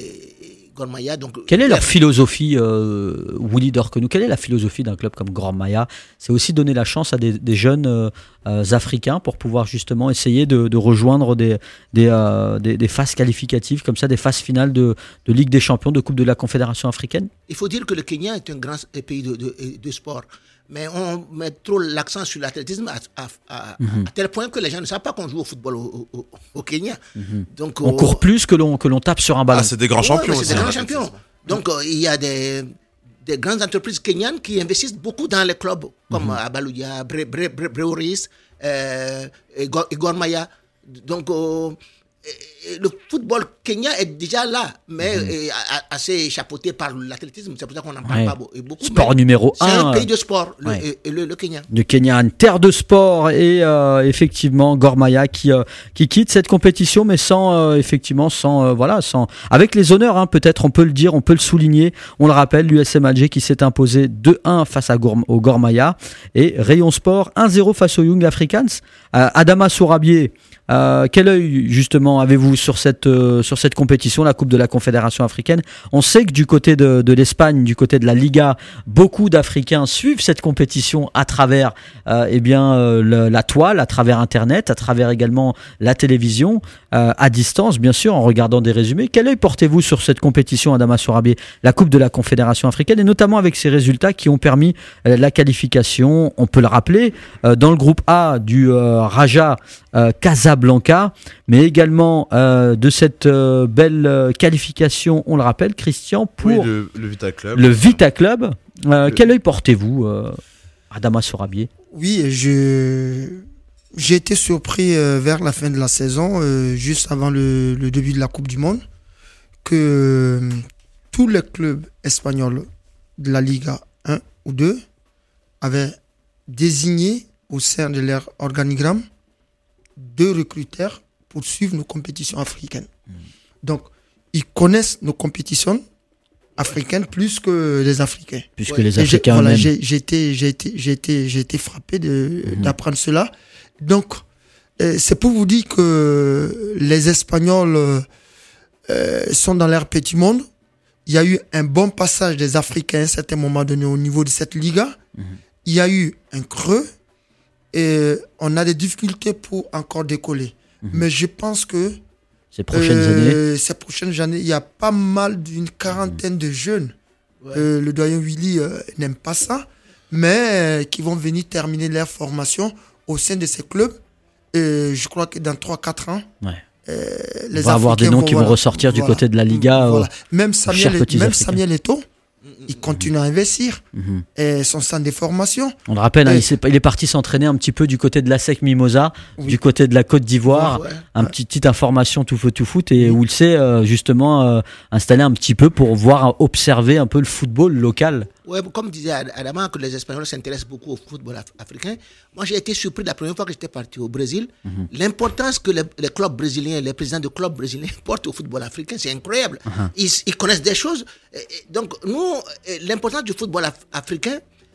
Gor Mahia, donc, quelle est leur philosophie, Willy Darkono? Quelle est la philosophie d'un club comme Gor Mahia? C'est aussi donner la chance à des jeunes africains pour pouvoir justement essayer de rejoindre des phases qualificatives comme ça, des phases finales de Ligue des Champions, de Coupe de la Confédération africaine. Il faut dire que le Kenya est un grand pays de sport. Mais on met trop l'accent sur l'athlétisme à tel point que les gens ne savent pas qu'on joue au football au Kenya. Donc, on court plus que l'on tape sur un ballon. Ah, c'est des grands champions. C'est des grands champions. Donc, il y a des grandes entreprises kenyanes qui investissent beaucoup dans les clubs, comme Abalouya, Breuris, et Gor Mahia. Donc, le football kenyan est déjà là, mais assez chapeauté par l'athlétisme. C'est pour ça qu'on n'en parle pas beaucoup. Sport numéro 1. C'est un pays de sport, le Kenya. Le Kenya, une terre de sport, et effectivement Gor Mahia qui quitte cette compétition, mais sans avec les honneurs, peut-être on peut le dire, on peut le souligner. On le rappelle, l'USM Alger qui s'est imposé 2-1 face au Gor Mahia, et Rayon Sport 1-0 face aux Young Africans. Adama Sourabié, quel œil justement avez-vous sur cette compétition, la Coupe de la Confédération africaine? On sait que du côté de l'Espagne, du côté de la Liga, beaucoup d'Africains suivent cette compétition à travers la toile, à travers Internet, à travers également la télévision, à distance bien sûr, en regardant des résumés. Quel œil portez-vous sur cette compétition, Adama Sourabié, la Coupe de la Confédération africaine, et notamment avec ces résultats qui ont permis la qualification, on peut le rappeler, dans le groupe A du Raja Casablanca, Casablanca, mais également de cette belle qualification, on le rappelle, Christian, pour le Vita Club. Le Vita Club. Quel œil portez-vous, Adama Sorabier? Oui, j'ai été surpris vers la fin de la saison, juste avant le début de la Coupe du Monde, que tous les clubs espagnols de la Liga 1 ou 2 avaient désigné au sein de leur organigramme 2 recruteurs pour suivre nos compétitions africaines. Donc, ils connaissent nos compétitions africaines plus que les Africains. Puisque les Africains voilà, eux-mêmes. j'ai été frappé d'apprendre cela. Donc, c'est pour vous dire que les Espagnols sont dans leur petit monde. Il y a eu un bon passage des Africains à un certain moment donné au niveau de cette Liga. Il y a eu un creux et on a des difficultés pour encore décoller. Mais je pense que Ces prochaines années, il y a pas mal d'une quarantaine de jeunes. Le doyen Willy n'aime pas ça, mais qui vont venir terminer leur formation au sein de ces clubs. Et je crois que dans 3-4 ans, on va avoir des noms qui vont ressortir du côté de la Liga. Même Samuel Eto'o, il continue à investir. Et son centre de formation. On le rappelle, il est parti s'entraîner un petit peu du côté de la SEC Mimosa, du côté de la Côte d'Ivoire. Petite information tout feu tout foot, et où il s'est justement installé un petit peu pour voir, observer un peu le football local. Ouais, comme disait Adama, que les Espagnols s'intéressent beaucoup au football africain. Moi, j'ai été surpris la première fois que j'étais parti au Brésil. L'importance que les clubs brésiliens, les présidents de clubs brésiliens portent au football africain, c'est incroyable. Ils connaissent des choses. Donc, nous, l'importance du football africain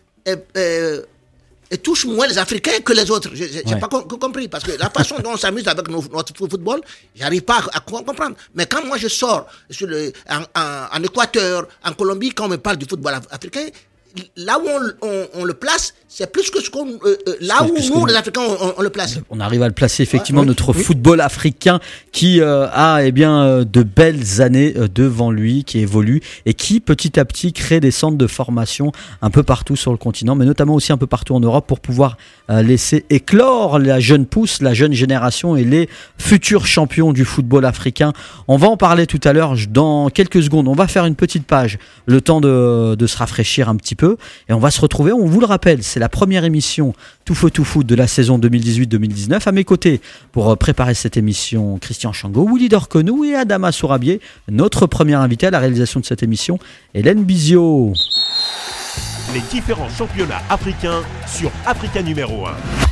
touche moins les Africains que les autres. Je n'ai pas compris, parce que la façon dont on s'amuse avec notre football, je n'arrive pas à comprendre. Mais quand moi je sors en Équateur, en Colombie, quand on me parle du football africain, là où on le place, c'est plus que là où nous, les Africains, on le place. On arrive à le placer, effectivement, notre football africain qui a de belles années devant lui, qui évolue et qui, petit à petit, crée des centres de formation un peu partout sur le continent, mais notamment aussi un peu partout en Europe, pour pouvoir laisser éclore la jeune pousse, la jeune génération et les futurs champions du football africain. On va en parler tout à l'heure, dans quelques secondes. On va faire une petite page, le temps de se rafraîchir un petit peu. Et on va se retrouver, on vous le rappelle, c'est la première émission Tout Feu Tout Foot de la saison 2018-2019. À mes côtés, pour préparer cette émission, Christian Chango, Willy Dorconou et Adama Sorabier. Notre premier invité à la réalisation de cette émission, Hélène Bizio. Les différents championnats africains sur Africa numéro 1.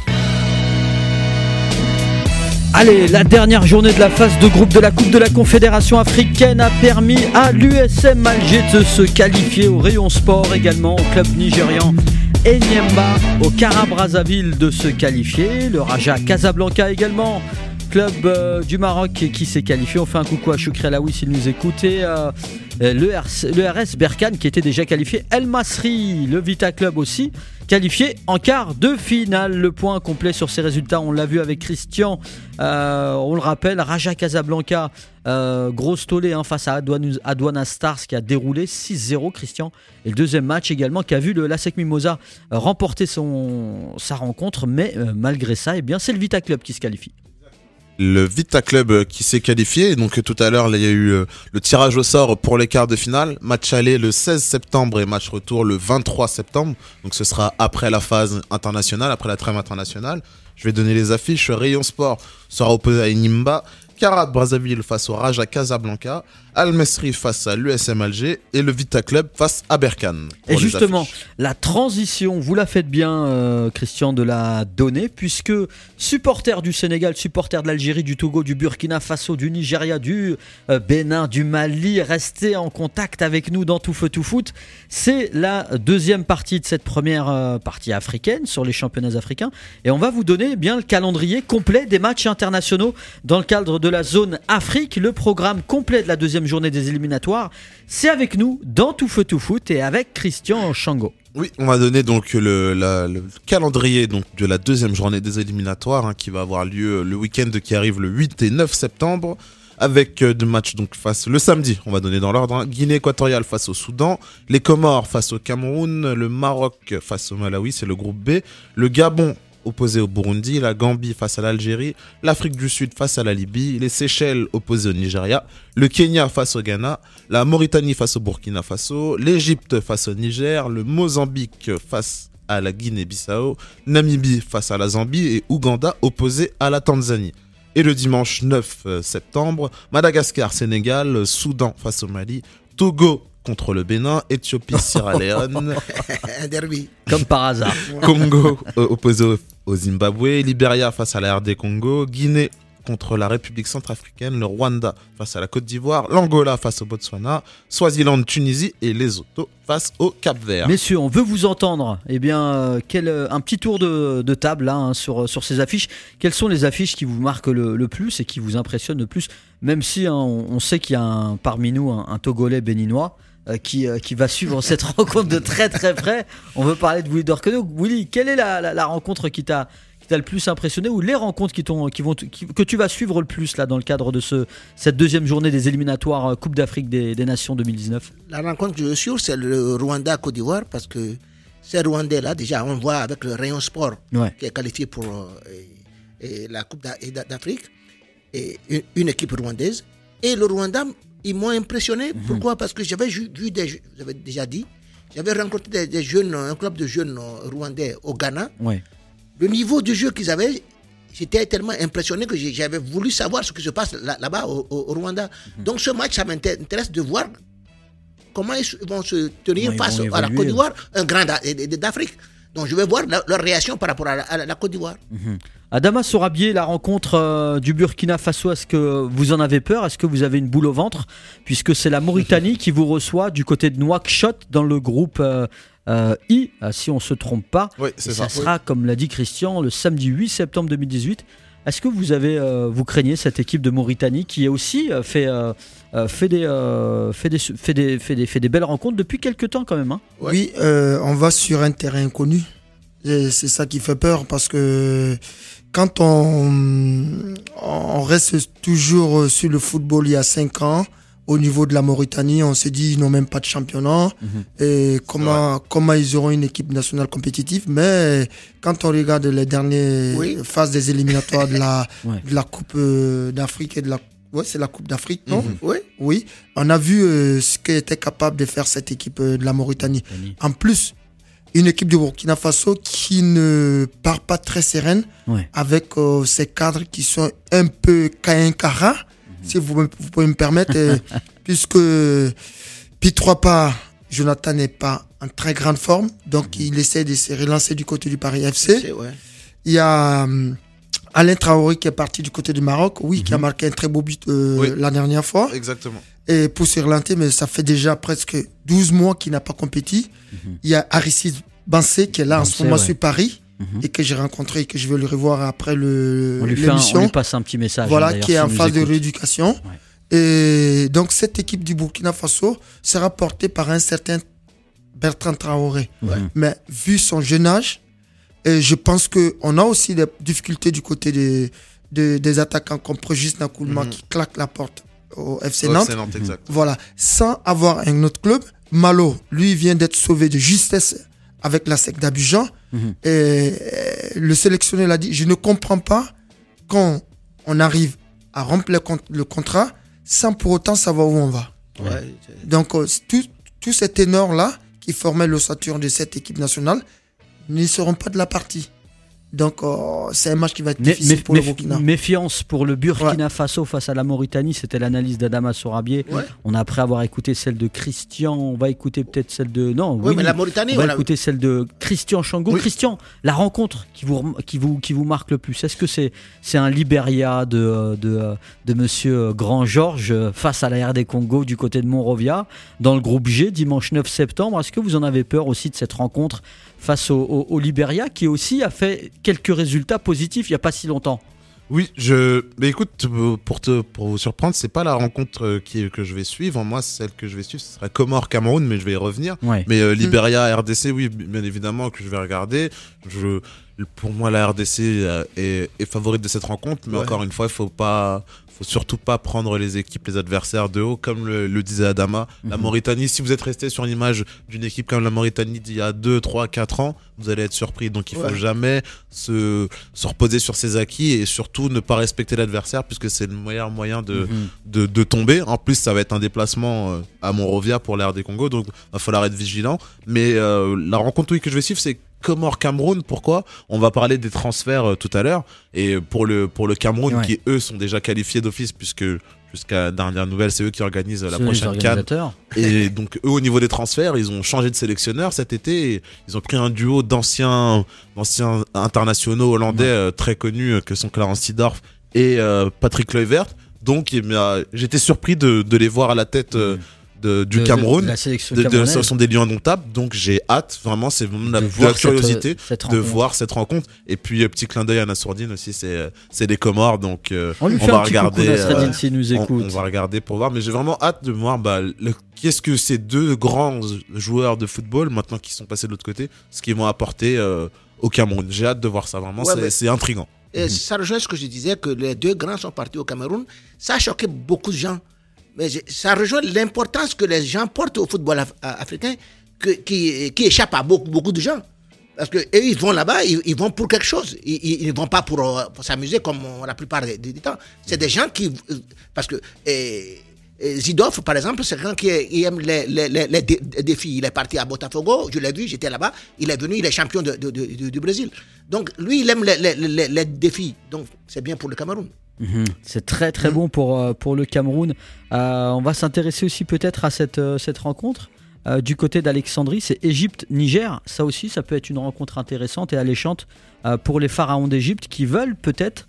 Allez, la dernière journée de la phase de groupe de la Coupe de la Confédération africaine a permis à l'USM Alger de se qualifier, au rayon sport également, au club nigérian Enyimba, au Kara Brazzaville de se qualifier, le Raja Casablanca également, club du Maroc qui s'est qualifié. On fait un coucou à Choukri Alaoui s'il nous écoutait. Le RS Berkane qui était déjà qualifié. El Masri, le Vita Club aussi, qualifié en quart de finale. Le point complet sur ces résultats, on l'a vu avec Christian. On le rappelle, Raja Casablanca, grosse tollée face à Aduana Stars qui a déroulé 6-0, Christian. Et le deuxième match également qui a vu le l'ASEC Mimosa remporter sa rencontre. Mais malgré ça, c'est le Vita Club qui se qualifie. Le Vita Club qui s'est qualifié. Donc tout à l'heure, il y a eu le tirage au sort pour les quarts de finale. Match aller le 16 septembre et match retour le 23 septembre. Donc ce sera après la phase internationale, après la trêve internationale. Je vais donner les affiches. Rayon Sport sera opposé à Enyimba. Kara Brazzaville face au Raja Casablanca, Al Mesri face à l'USM Alger et le Vita Club face à Berkane. Et justement, la transition, vous la faites bien, Christian, de la donner, puisque supporters du Sénégal, supporters de l'Algérie, du Togo, du Burkina Faso, du Nigeria, du Bénin, du Mali, restez en contact avec nous dans Tout Feu Tout Foot. C'est la deuxième partie de cette première partie africaine sur les championnats africains, et on va vous donner le calendrier complet des matchs internationaux dans le cadre de la zone Afrique. Le programme complet de la deuxième journée des éliminatoires, c'est avec nous dans Tout Feu Tout Foot et avec Christian Chango. Oui, on va donner donc le calendrier donc de la deuxième journée des éliminatoires qui va avoir lieu le week-end qui arrive le 8 et 9 septembre, avec deux matchs donc face le samedi. On va donner dans l'ordre, Guinée équatoriale face au Soudan, les Comores face au Cameroun, le Maroc face au Malawi, c'est le groupe B, le Gabon opposé au Burundi, la Gambie face à l'Algérie, l'Afrique du Sud face à la Libye, les Seychelles opposées au Nigeria, le Kenya face au Ghana, la Mauritanie face au Burkina Faso, l'Égypte face au Niger, le Mozambique face à la Guinée-Bissau, Namibie face à la Zambie et Ouganda opposé à la Tanzanie. Et le dimanche 9 septembre, Madagascar-Sénégal, Soudan face au Mali, Togo contre le Bénin, Éthiopie-Sierra Leone, Un derby. Comme par hasard. Congo opposé au Zimbabwe, Libéria face à la RD Congo, Guinée contre la République centrafricaine, le Rwanda face à la Côte d'Ivoire, l'Angola face au Botswana, Swaziland, Tunisie et Lesotho face au Cap-Vert. Messieurs, on veut vous entendre. Eh bien, un petit tour de table là, sur ces affiches. Quelles sont les affiches qui vous marquent le plus et qui vous impressionnent le plus? Même si on sait qu'il y a parmi nous un Togolais béninois qui va suivre cette rencontre de très très près. On veut parler de Willy Dorquenot. Willy, quelle est la rencontre qui t'a le plus impressionné, ou les rencontres que tu vas suivre le plus là dans le cadre de cette deuxième journée des éliminatoires Coupe d'Afrique des Nations 2019? La rencontre que je suis, c'est le Rwanda-Côte d'Ivoire, parce que ces Rwandais-là, déjà, on voit avec le rayon sport qui est qualifié pour la Coupe d'Afrique, et une équipe rwandaise. Et le Rwanda, ils m'ont impressionné. Pourquoi? Parce que j'avais vu vous avez déjà dit, j'avais rencontré des jeunes, un club de jeunes rwandais au Ghana. Ouais. Le niveau du jeu qu'ils avaient, j'étais tellement impressionné que j'avais voulu savoir ce qui se passe là-bas au Rwanda. Donc ce match, ça m'intéresse de voir comment ils vont se tenir face à la Côte d'Ivoire, un grand d'Afrique. Donc je vais voir leur réaction par rapport à la Côte d'Ivoire. Adama Sorabier, la rencontre du Burkina Faso, est-ce que vous en avez peur? Est-ce que vous avez une boule au ventre? Puisque c'est la Mauritanie qui vous reçoit du côté de Nouakchott dans le groupe I, si on ne se trompe pas. Oui, c'est ça. Ça sera, comme l'a dit Christian, le samedi 8 septembre 2018. Est-ce que vous craignez cette équipe de Mauritanie qui a aussi fait des belles rencontres depuis quelques temps quand même, hein? Oui, on va sur un terrain inconnu. Et c'est ça qui fait peur, parce que quand on reste toujours sur le football il y a 5 ans, au niveau de la Mauritanie, on se dit ils n'ont même pas de championnat. Et comment ils auront une équipe nationale compétitive. Mais quand on regarde les dernières phases des éliminatoires de la Coupe d'Afrique et de la... Ouais, c'est la Coupe d'Afrique, non? Oui. On a vu ce qu'était capable de faire cette équipe de la Mauritanie. En plus, une équipe du Burkina Faso qui ne part pas très sereine, avec ses cadres qui sont un peu caïn-cara, si vous pouvez me permettre, puisque Pitropa, Jonathan n'est pas en très grande forme, donc il essaie de se relancer du côté du Paris FC. Il y a Alain Traoré qui est parti du côté du Maroc, qui a marqué un très beau but la dernière fois. Exactement. Et pour se relancer, mais ça fait déjà presque 12 mois qu'il n'a pas compétit. Il y a Aristide Bansé qui est là en ce moment sur Paris, et que j'ai rencontré et que je vais le revoir après l'émission. On lui passe un petit message. Voilà, qui est en phase de rééducation. Et donc cette équipe du Burkina Faso sera portée par un certain Bertrand Traoré. Mais vu son jeune âge, et je pense qu'on a aussi des difficultés du côté des attaquants comme Progis Nakoulma qui claque la porte au FC Nantes. Voilà, sans avoir un autre club. Malo, lui, vient d'être sauvé de justesse avec la SEC d'Abidjan. Et le sélectionneur l'a dit, je ne comprends pas quand on arrive à remplir le contrat sans pour autant savoir où on va. Donc tous ces ténors-là qui formaient l'ossature de cette équipe nationale ne seront pas de la partie. Donc c'est un match qui va être difficile pour le Burkina. Méfiance pour le Burkina Faso face à la Mauritanie, c'était l'analyse d'Adama Sorabier. On a, après avoir écouté celle de Christian, on va écouter peut-être celle de... Non, mais la Mauritanie... On va écouter celle de Christian Chango. Christian, la rencontre qui vous marque le plus, est-ce que c'est un Libéria de monsieur Grand Georges face à la RD Congo du côté de Monrovia, dans le groupe G, dimanche 9 septembre? Est-ce que vous en avez peur aussi de cette rencontre face au Libéria, qui aussi a fait quelques résultats positifs il n'y a pas si longtemps? Oui, mais écoute, pour vous surprendre, c'est pas la rencontre que je vais suivre. Moi, celle que je vais suivre, ce serait Comores-Cameroun, mais je vais y revenir. Mais Libéria, RDC, oui, bien évidemment que je vais regarder. pour moi, la RDC est favorite de cette rencontre, mais encore une fois, il faut surtout pas prendre les équipes, les adversaires de haut, comme le disait Adama. La Mauritanie, si vous êtes resté sur l'image d'une équipe comme la Mauritanie d'il y a 2, 3, 4 ans, vous allez être surpris. Donc il faut jamais se reposer sur ses acquis et surtout ne pas respecter l'adversaire, puisque c'est le meilleur moyen de tomber. En plus, ça va être un déplacement à Monrovia pour l'Air des Congo, donc il va falloir être vigilant. Mais la rencontre que je vais suivre, c'est Comores-Cameroun. Pourquoi ? On va parler des transferts tout à l'heure. Et pour le Cameroun, qui eux sont déjà qualifiés d'office, puisque jusqu'à dernière nouvelle, c'est eux qui organisent la prochaine CAN. Et donc eux, au niveau des transferts, ils ont changé de sélectionneur cet été. Et ils ont pris un duo d'anciens internationaux hollandais très connus, que sont Clarence Seedorf et Patrick Kluivert. Donc j'étais surpris de les voir à la tête du Cameroun, la sélection ce sont des lions indomptables, donc j'ai hâte, vraiment, c'est vraiment de la curiosité de voir cette rencontre. Et puis petit clin d'œil à Nassourdine aussi, c'est des Comores, donc on va regarder. S'il nous écoute. On va regarder pour voir, mais j'ai vraiment hâte de voir qu'est-ce que ces deux grands joueurs de football, maintenant qu'ils sont passés de l'autre côté, ce qu'ils vont apporter au Cameroun. J'ai hâte de voir ça, vraiment, c'est intriguant. Ça rejoint ce que je disais, que les deux grands sont partis au Cameroun. Ça a choqué beaucoup de gens. Mais ça rejoint l'importance que les gens portent au football africain, qui échappe à beaucoup de gens. Parce que eux, ils vont là-bas, ils vont pour quelque chose. Ils ne vont pas pour s'amuser comme la plupart du temps. C'est des gens qui... Parce que Seedorf, par exemple, c'est quelqu'un qui aime les défis. Il est parti à Botafogo, je l'ai vu, j'étais là-bas. Il est venu, il est champion du Brésil. Donc, lui, il aime les défis. Donc, c'est bien pour le Cameroun. C'est très très bon pour le Cameroun. On va s'intéresser aussi peut-être à cette rencontre du côté d'Alexandrie. C'est Égypte-Niger. Ça aussi, ça peut être une rencontre intéressante et alléchante pour les pharaons d'Égypte qui veulent peut-être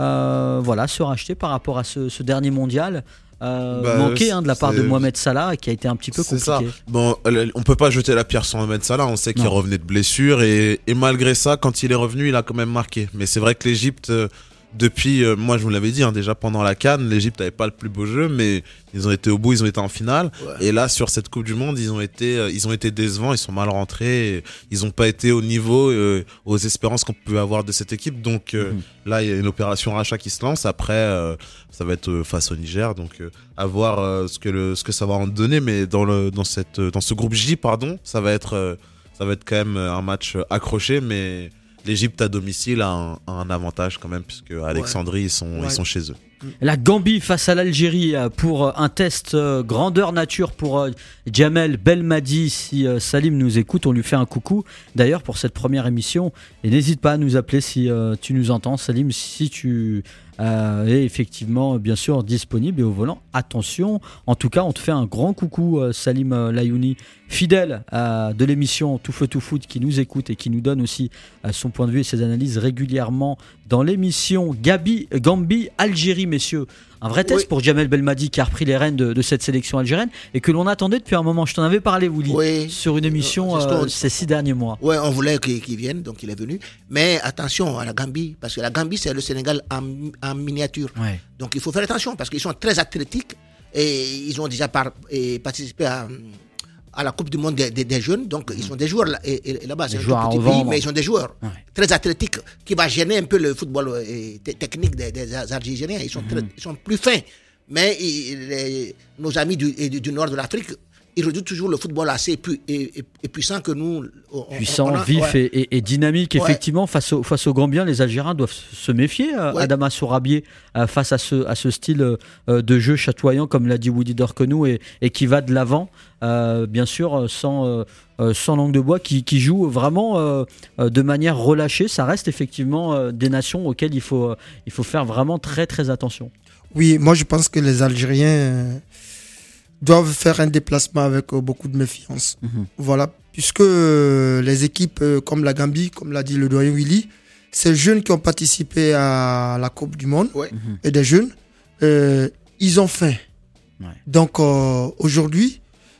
se racheter par rapport à ce dernier mondial manqué de la part de Mohamed Salah, qui a été un petit peu compliqué. C'est ça. Bon, on peut pas jeter la pierre sur Mohamed Salah. On sait qu'il revenait de blessure et malgré ça, quand il est revenu, il a quand même marqué. Mais c'est vrai que l'Égypte... Depuis, moi je vous l'avais dit déjà pendant la CAN, l'Égypte n'avait pas le plus beau jeu, mais ils ont été au bout, ils ont été en finale. Et là sur cette Coupe du Monde, ils ont été décevants, ils sont mal rentrés, ils n'ont pas été au niveau, aux espérances qu'on pouvait avoir de cette équipe. Donc là il y a une opération rachat qui se lance. Après ça va être face au Niger, donc à voir ce que ça va en donner. Mais dans ce groupe J, ça va être quand même un match accroché, mais l'Égypte à domicile a un avantage quand même, puisque à Alexandrie, ils sont chez eux. La Gambie face à l'Algérie pour un test grandeur nature pour Djamel Belmadi. Si Salim nous écoute, on lui fait un coucou d'ailleurs pour cette première émission. Et n'hésite pas à nous appeler si tu nous entends, Salim, si tu est effectivement bien sûr disponible et au volant. Attention, en tout cas on te fait un grand coucou Salim Layouni, fidèle de l'émission Tout Feu Tout Foot, qui nous écoute et qui nous donne aussi son point de vue et ses analyses régulièrement dans l'émission Gambie Algérie, messieurs. Un vrai test pour Djamel Belmadi, qui a repris les rênes de cette sélection algérienne et que l'on attendait depuis un moment. Je t'en avais parlé, Willy, sur une émission ces 6 derniers mois. Oui, on voulait qu'il vienne, donc il est venu. Mais attention à la Gambie, parce que la Gambie, c'est le Sénégal en miniature. Ouais. Donc il faut faire attention, parce qu'ils sont très athlétiques et ils ont déjà participé à la Coupe du Monde des jeunes. Donc ils sont des joueurs là-bas. C'est un tout petit pays, mais ils sont des joueurs très athlétiques qui va gêner un peu le football technique des Algériens. Ils sont plus fins. Mais nos amis du nord de l'Afrique, ils redoutent toujours le football assez puissant que nous. Puissant, vif et dynamique, effectivement. Face aux Gambiens, les Algériens doivent se méfier. Adama Sourabié, face à ce style de jeu chatoyant, comme l'a dit Woody Dorkenou, et qui va de l'avant, bien sûr, sans langue de bois, qui joue vraiment de manière relâchée. Ça reste effectivement des nations auxquelles il faut faire vraiment très très attention. Oui, moi je pense que les Algériens doivent faire un déplacement avec beaucoup de méfiance. Voilà, puisque les équipes comme la Gambie, comme l'a dit le doyen Willy, ces jeunes qui ont participé à la Coupe du Monde, et des jeunes, ils ont faim. Donc aujourd'hui,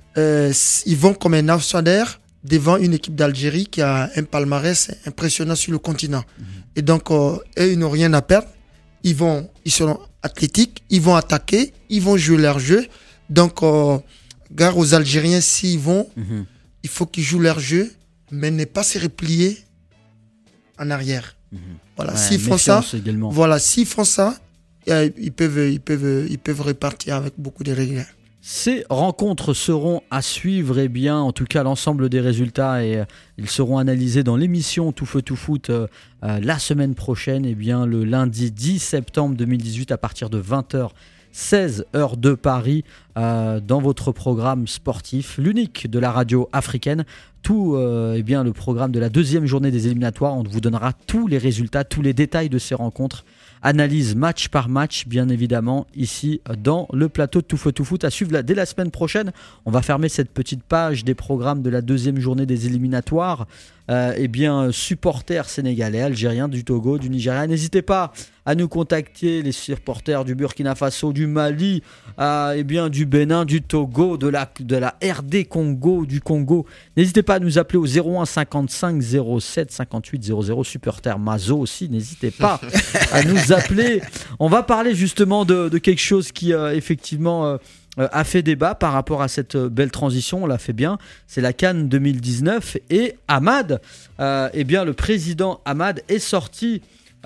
ils vont comme un outsider devant une équipe d'Algérie qui a un palmarès impressionnant sur le continent. Et donc, eux, ils n'ont rien à perdre. Ils seront athlétiques, ils vont attaquer, ils vont jouer leur jeu. Donc, gare aux Algériens, s'ils vont, il faut qu'ils jouent leur jeu, mais ne pas se replier en arrière. Voilà, Ouais, s'ils font ça, méfiance également. voilà, s'ils font ça, ils peuvent repartir avec beaucoup de regrets. Ces rencontres seront à suivre, et bien, en tout cas, l'ensemble des résultats et ils seront analysés dans l'émission Tout Feu Tout Foot la semaine prochaine, et bien, le lundi 10 septembre 2018 à partir de 20h. 16 heures de Paris dans votre programme sportif, l'unique de la radio africaine. Tout eh bien, le programme de la deuxième journée des éliminatoires. On vous donnera tous les résultats, tous les détails de ces rencontres. Analyse match par match, bien évidemment, ici dans le plateau de Tout Feu Tout Foot. À suivre dès la semaine prochaine. On va fermer cette petite page des programmes de la deuxième journée des éliminatoires. Eh bien, supporters sénégalais, algériens, du Togo, du Nigeria. N'hésitez pas à nous contacter, les supporters du Burkina Faso, du Mali, eh bien, du Bénin, du Togo, de la RD Congo, du Congo. N'hésitez pas à nous appeler au 01 55 07 58 00. Supporter Mazo aussi, n'hésitez pas à nous appeler. On va parler justement de quelque chose qui effectivement a fait débat par rapport à cette belle transition. On l'a fait bien, c'est la CAN 2019 et Ahmad, eh bien, le président Ahmad est sorti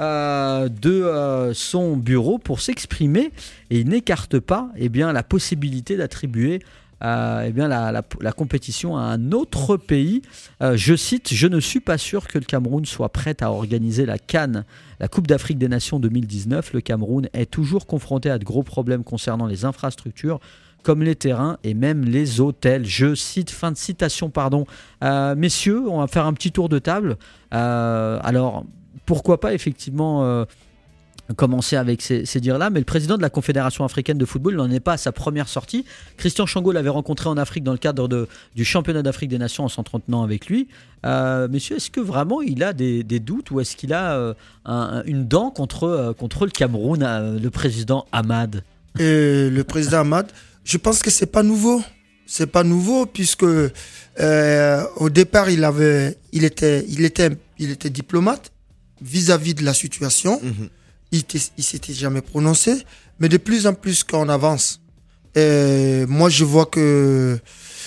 de son bureau pour s'exprimer et il n'écarte pas eh bien, la possibilité d'attribuer eh bien, la compétition à un autre pays. Je cite: je ne suis pas sûr que le Cameroun soit prêt à organiser la CAN, la Coupe d'Afrique des Nations 2019. Le Cameroun est toujours confronté à de gros problèmes concernant les infrastructures comme les terrains et même les hôtels. Je cite, fin de citation, pardon. Messieurs, on va faire un petit tour de table. Alors, pourquoi pas effectivement commencer avec ces dires-là, mais le président de la Confédération africaine de football n'en est pas à sa première sortie. Christian Chango l'avait rencontré en Afrique dans le cadre du championnat d'Afrique des Nations en s'entretenant avec lui. Messieurs, est-ce que vraiment il a des doutes ou est-ce qu'il a une dent contre le Cameroun, le président Ahmad? Le président Ahmad, je pense que c'est pas nouveau. C'est pas nouveau puisque au départ il était diplomate vis-à-vis de la situation. Il s'était jamais prononcé, mais de plus en plus qu'on avance, moi je vois que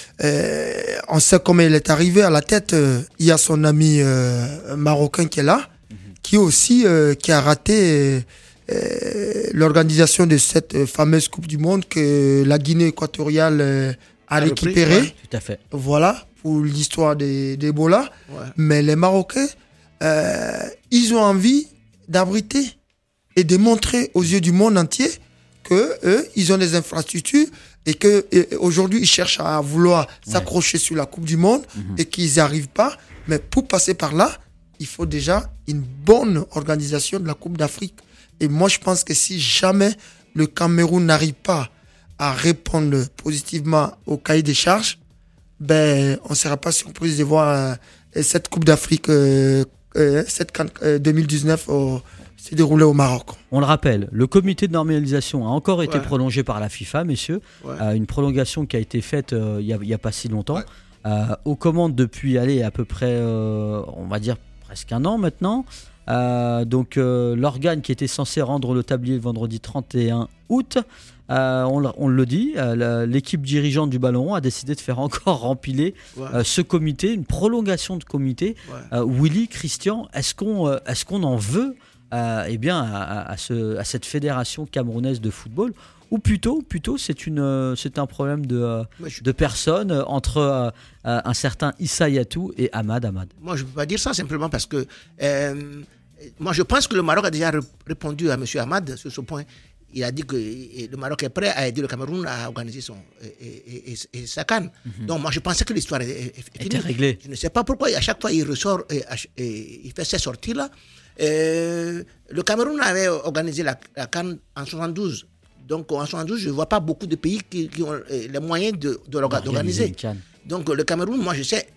on sait comment il est arrivé à la tête. Il y a son ami marocain qui est là, qui aussi qui a raté l'organisation de cette fameuse Coupe du Monde que la Guinée équatoriale a récupérée. Ouais, tout à fait. Voilà, pour l'histoire d'Ebola. Ouais. Mais les Marocains, ils ont envie d'abriter et de montrer aux yeux du monde entier que eux, ils ont des infrastructures et que aujourd'hui ils cherchent à vouloir s'accrocher sur la Coupe du Monde et qu'ils n'y arrivent pas. Mais pour passer par là, il faut déjà une bonne organisation de la Coupe d'Afrique. Et moi, je pense que si jamais le Cameroun n'arrive pas à répondre positivement au cahier des charges, ben, on ne sera pas surpris de voir cette Coupe d'Afrique, cette 2019 s'est déroulée au Maroc. On le rappelle, le comité de normalisation a encore été prolongé par la FIFA, messieurs. Une prolongation qui a été faite il y a pas si longtemps. Aux commandes depuis, à peu près, on va dire, presque un an maintenant. Donc l'organe qui était censé rendre le tablier le vendredi 31 août, on le dit, l'équipe dirigeante du Ballon Rond a décidé de faire encore rempiler ce comité, une prolongation de comité. Willy, Christian, est-ce qu'on en veut eh bien, à cette fédération camerounaise de football, ou plutôt c'est un problème de personnes entre un certain Issa Yatou et Ahmad. Moi, je ne peux pas dire ça simplement parce que moi, je pense que le Maroc a déjà répondu à M. Ahmad sur ce point. Il a dit que le Maroc est prêt à aider le Cameroun à organiser sa CAN. Donc, moi, je pensais que l'histoire était réglée. Je ne sais pas pourquoi, à chaque fois, il ressort et il fait ces sorties-là. Le Cameroun avait organisé la CAN en 72. Donc, en 72, je ne vois pas beaucoup de pays qui ont les moyens d'organiser. Donc, le Cameroun, moi, je sais,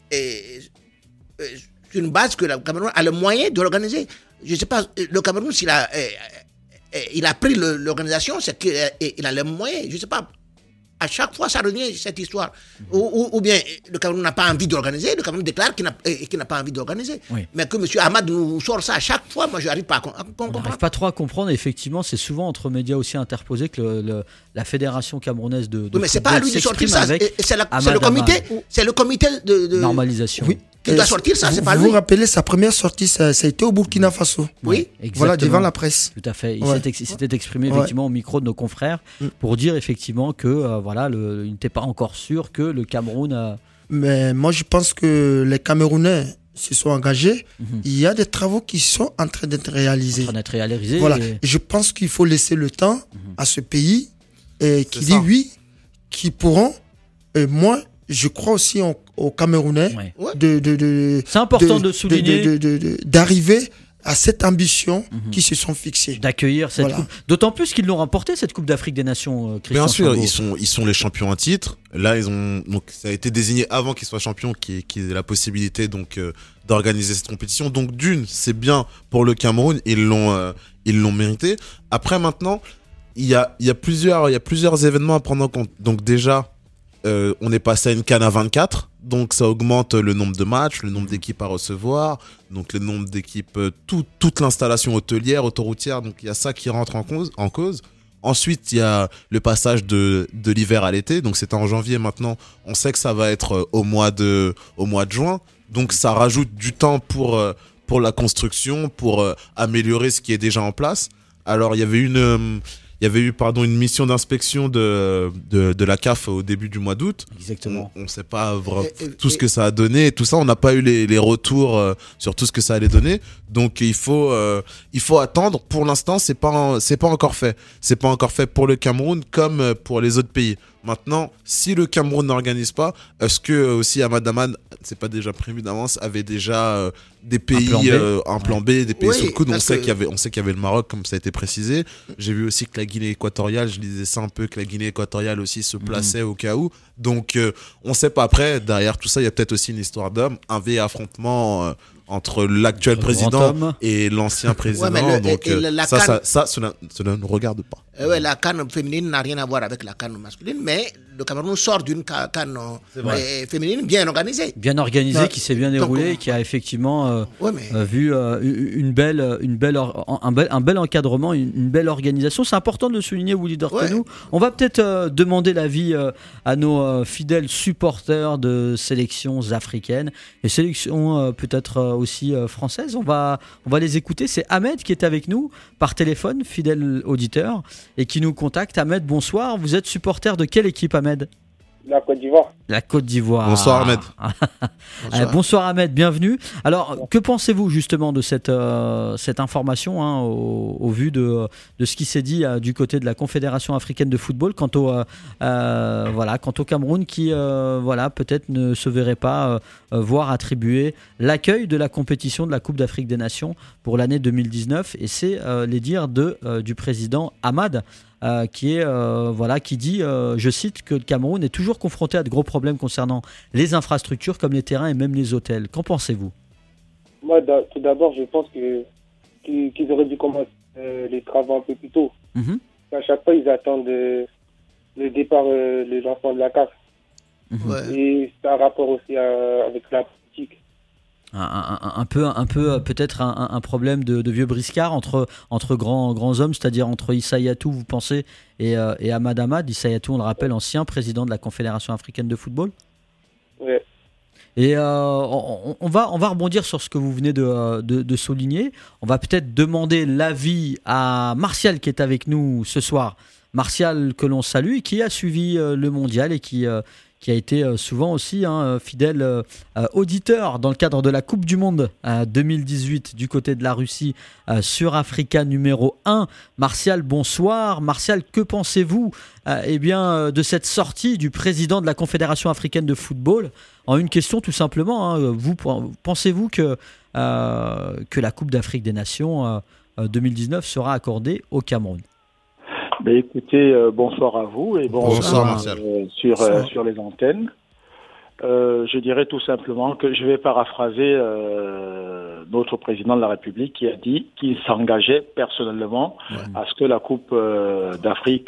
sur une base que le Cameroun a le moyen de l'organiser. Je ne sais pas, le Cameroun, s'il a... il a pris l'organisation, c'est qu'il a les moyens. Je ne sais pas. À chaque fois, ça revient cette histoire. Ou bien le Cameroun n'a pas envie d'organiser. Le Cameroun déclare qu'il n'a pas envie d'organiser. Oui. Mais que M. Ahmad nous sort ça à chaque fois, moi, je n'arrive pas à comprendre. On n'arrive pas trop à comprendre. Effectivement, c'est souvent entre médias aussi interposés que la fédération camerounaise de oui, mais c'est pas à lui de sortir ça. C'est le comité de normalisation. Oui. Qui doit sortir ça, c'est pas lui. Vous vous rappelez, sa première sortie, ça a été au Burkina Faso. Oui. Voilà, devant la presse. Tout à fait. Il Ouais. s'était exprimé effectivement au micro de nos confrères pour dire effectivement que voilà, il n'était pas encore sûr que le Cameroun. Mais moi, je pense que les Camerounais se sont engagés. Il y a des travaux qui sont en train d'être réalisés. En train d'être réalisé. Voilà. Et- Je pense qu'il faut laisser le temps à ce pays qui dit ça. oui, qui pourront. Et moi, je crois aussi aux Camerounais Ouais. C'est important de souligner. d'arriver à cette ambition qu'ils se sont fixés. D'accueillir cette Voilà. coupe. D'autant plus qu'ils l'ont remporté, cette Coupe d'Afrique des Nations, Christian Bien sûr, Sango. ils sont les champions à titre. Là, donc ça a été désigné avant qu'ils soient champions, qu'ils aient la possibilité donc d'organiser cette compétition. Donc c'est bien pour le Cameroun, ils l'ont mérité. Après maintenant, il y a plusieurs événements à prendre en compte. Donc déjà, on est passé à une CAN à 24, donc ça augmente le nombre de matchs, le nombre d'équipes à recevoir, donc le nombre d'équipes, toute l'installation hôtelière, autoroutière, donc il y a ça qui rentre en cause. Ensuite, il y a le passage de l'hiver à l'été, donc c'était en janvier. Maintenant, on sait que ça va être au mois de juin, donc ça rajoute du temps pour la construction, pour améliorer ce qui est déjà en place. Alors, il y avait une mission d'inspection de la CAF au début du mois d'août. Exactement. On ne sait pas tout ce que ça a donné et tout ça. On n'a pas eu les retours sur tout ce que ça allait donner. Donc il faut attendre. Pour l'instant, c'est pas encore fait. C'est pas encore fait pour le Cameroun comme pour les autres pays. Maintenant, si le Cameroun n'organise pas, est-ce que aussi Ahmad Ahmad, c'est pas déjà prévu d'avance, avait déjà des pays, un plan B, des pays sur le coude. On sait qu'il y avait le Maroc, comme ça a été précisé. J'ai vu aussi que la Guinée équatoriale, je lisais ça un peu, que la Guinée équatoriale aussi se plaçait au cas où. Donc, on sait pas. Après, derrière tout ça, il y a peut-être aussi une histoire d'homme, un vrai affrontement entre l'actuel président et l'ancien président. Ouais, donc, cela ne regarde pas. Ouais, la CAN féminine n'a rien à voir avec la CAN masculine, mais le Cameroun sort d'une CAN féminine bien organisée. Bien organisée, Ouais. qui s'est bien déroulée, qui a effectivement vu un bel encadrement, une belle organisation. C'est important de le souligner, Willy Dortenou. On va peut-être demander l'avis à nos fidèles supporters de sélections africaines et sélections peut-être aussi françaises. On va les écouter. C'est Ahmed qui est avec nous par téléphone, fidèle auditeur, et qui nous contacte. Ahmed, bonsoir. Vous êtes supporter de quelle équipe, Ahmed ? La Côte d'Ivoire. La Côte d'Ivoire. Bonsoir Ahmed. Bonsoir Ahmed, bienvenue. Alors, que pensez-vous justement de cette information au vu de ce qui s'est dit du côté de la Confédération africaine de football quant au Cameroun qui peut-être ne se verrait pas voir attribuer l'accueil de la compétition de la Coupe d'Afrique des Nations pour l'année 2019, et c'est les dires du président Ahmad qui dit, je cite, que le Cameroun est toujours confronté à de gros problèmes concernant les infrastructures comme les terrains et même les hôtels. Qu'en pensez-vous ? Moi, tout d'abord, je pense qu'ils auraient dû commencer les travaux un peu plus tôt. À chaque fois, ils attendent le départ des enfants de la CAF. Et c'est un rapport aussi avec la politique. Un peu peut-être un problème de vieux briscard entre grands hommes, c'est-à-dire entre Issa Yatou, vous pensez, et Ahmad Ahmad. Issa Yatou, on le rappelle, ancien président de la Confédération africaine de football. Ouais. Et on va rebondir sur ce que vous venez de souligner. On va peut-être demander l'avis à Martial qui est avec nous ce soir. Martial, que l'on salue, et qui a suivi le mondial et qui a été souvent aussi fidèle auditeur dans le cadre de la Coupe du Monde 2018 du côté de la Russie sur Africa numéro 1. Martial, bonsoir. Martial, que pensez-vous de cette sortie du président de la Confédération africaine de football ? En une question tout simplement, pensez-vous que la Coupe d'Afrique des Nations 2019 sera accordée au Cameroun ? Écoutez, bonsoir à vous et bonsoir Martial. Sur les antennes. Je dirais tout simplement que je vais paraphraser notre président de la République qui a dit qu'il s'engageait personnellement à ce que la Coupe d'Afrique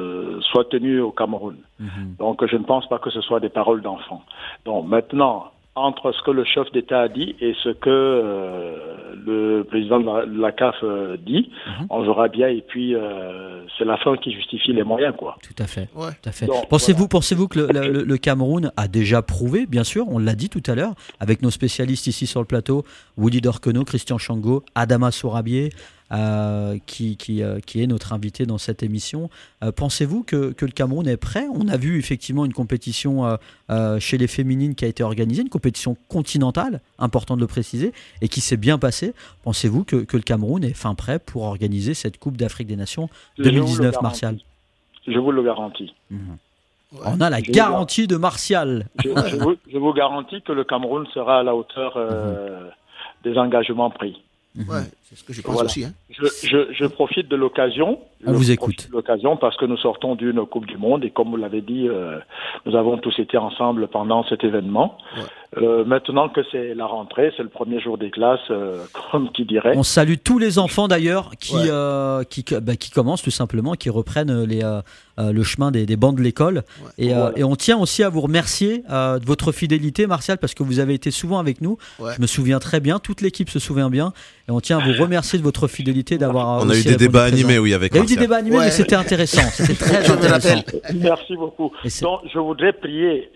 soit tenue au Cameroun. Donc je ne pense pas que ce soit des paroles d'enfant. Donc maintenant, entre ce que le chef d'État a dit et ce que le président de la CAF dit. On verra bien, et puis c'est la fin qui justifie les moyens, quoi. Tout à fait. Ouais. Tout à fait. Donc, Pensez-vous que le Cameroun a déjà prouvé, bien sûr, on l'a dit tout à l'heure, avec nos spécialistes ici sur le plateau, Woody Dorquenot, Christian Chango, Adama Sourabier, qui est notre invité dans cette émission. Pensez-vous que le Cameroun est prêt ? On a vu effectivement une compétition chez les féminines qui a été organisée, une compétition continentale, important de le préciser, et qui s'est bien passée. Pensez-vous que le Cameroun est fin prêt pour organiser cette Coupe d'Afrique des Nations 2019, Martial ? Je vous le garantis. On a la garantie de Martial. Je vous garantis que le Cameroun sera à la hauteur des engagements pris. Ouais, c'est ce que je pense Voilà. aussi. Hein. Je profite de l'occasion. On vous écoute. L'occasion parce que nous sortons d'une Coupe du Monde et comme vous l'avez dit, nous avons tous été ensemble pendant cet événement. Ouais. Maintenant que c'est la rentrée, c'est le premier jour des classes, comme qui dirait. On salue tous les enfants d'ailleurs qui commencent tout simplement, qui reprennent le chemin des bancs de l'école. Ouais. Et on tient aussi à vous remercier de votre fidélité, Martial, parce que vous avez été souvent avec nous. Ouais. Je me souviens très bien, toute l'équipe se souvient bien. Et on tient à vous remercier de votre fidélité d'avoir. On a eu des débats animés, oui, avec Martial. Il y a eu des débats animés, mais c'était intéressant. C'était très intéressant. Merci beaucoup. Donc, je voudrais prier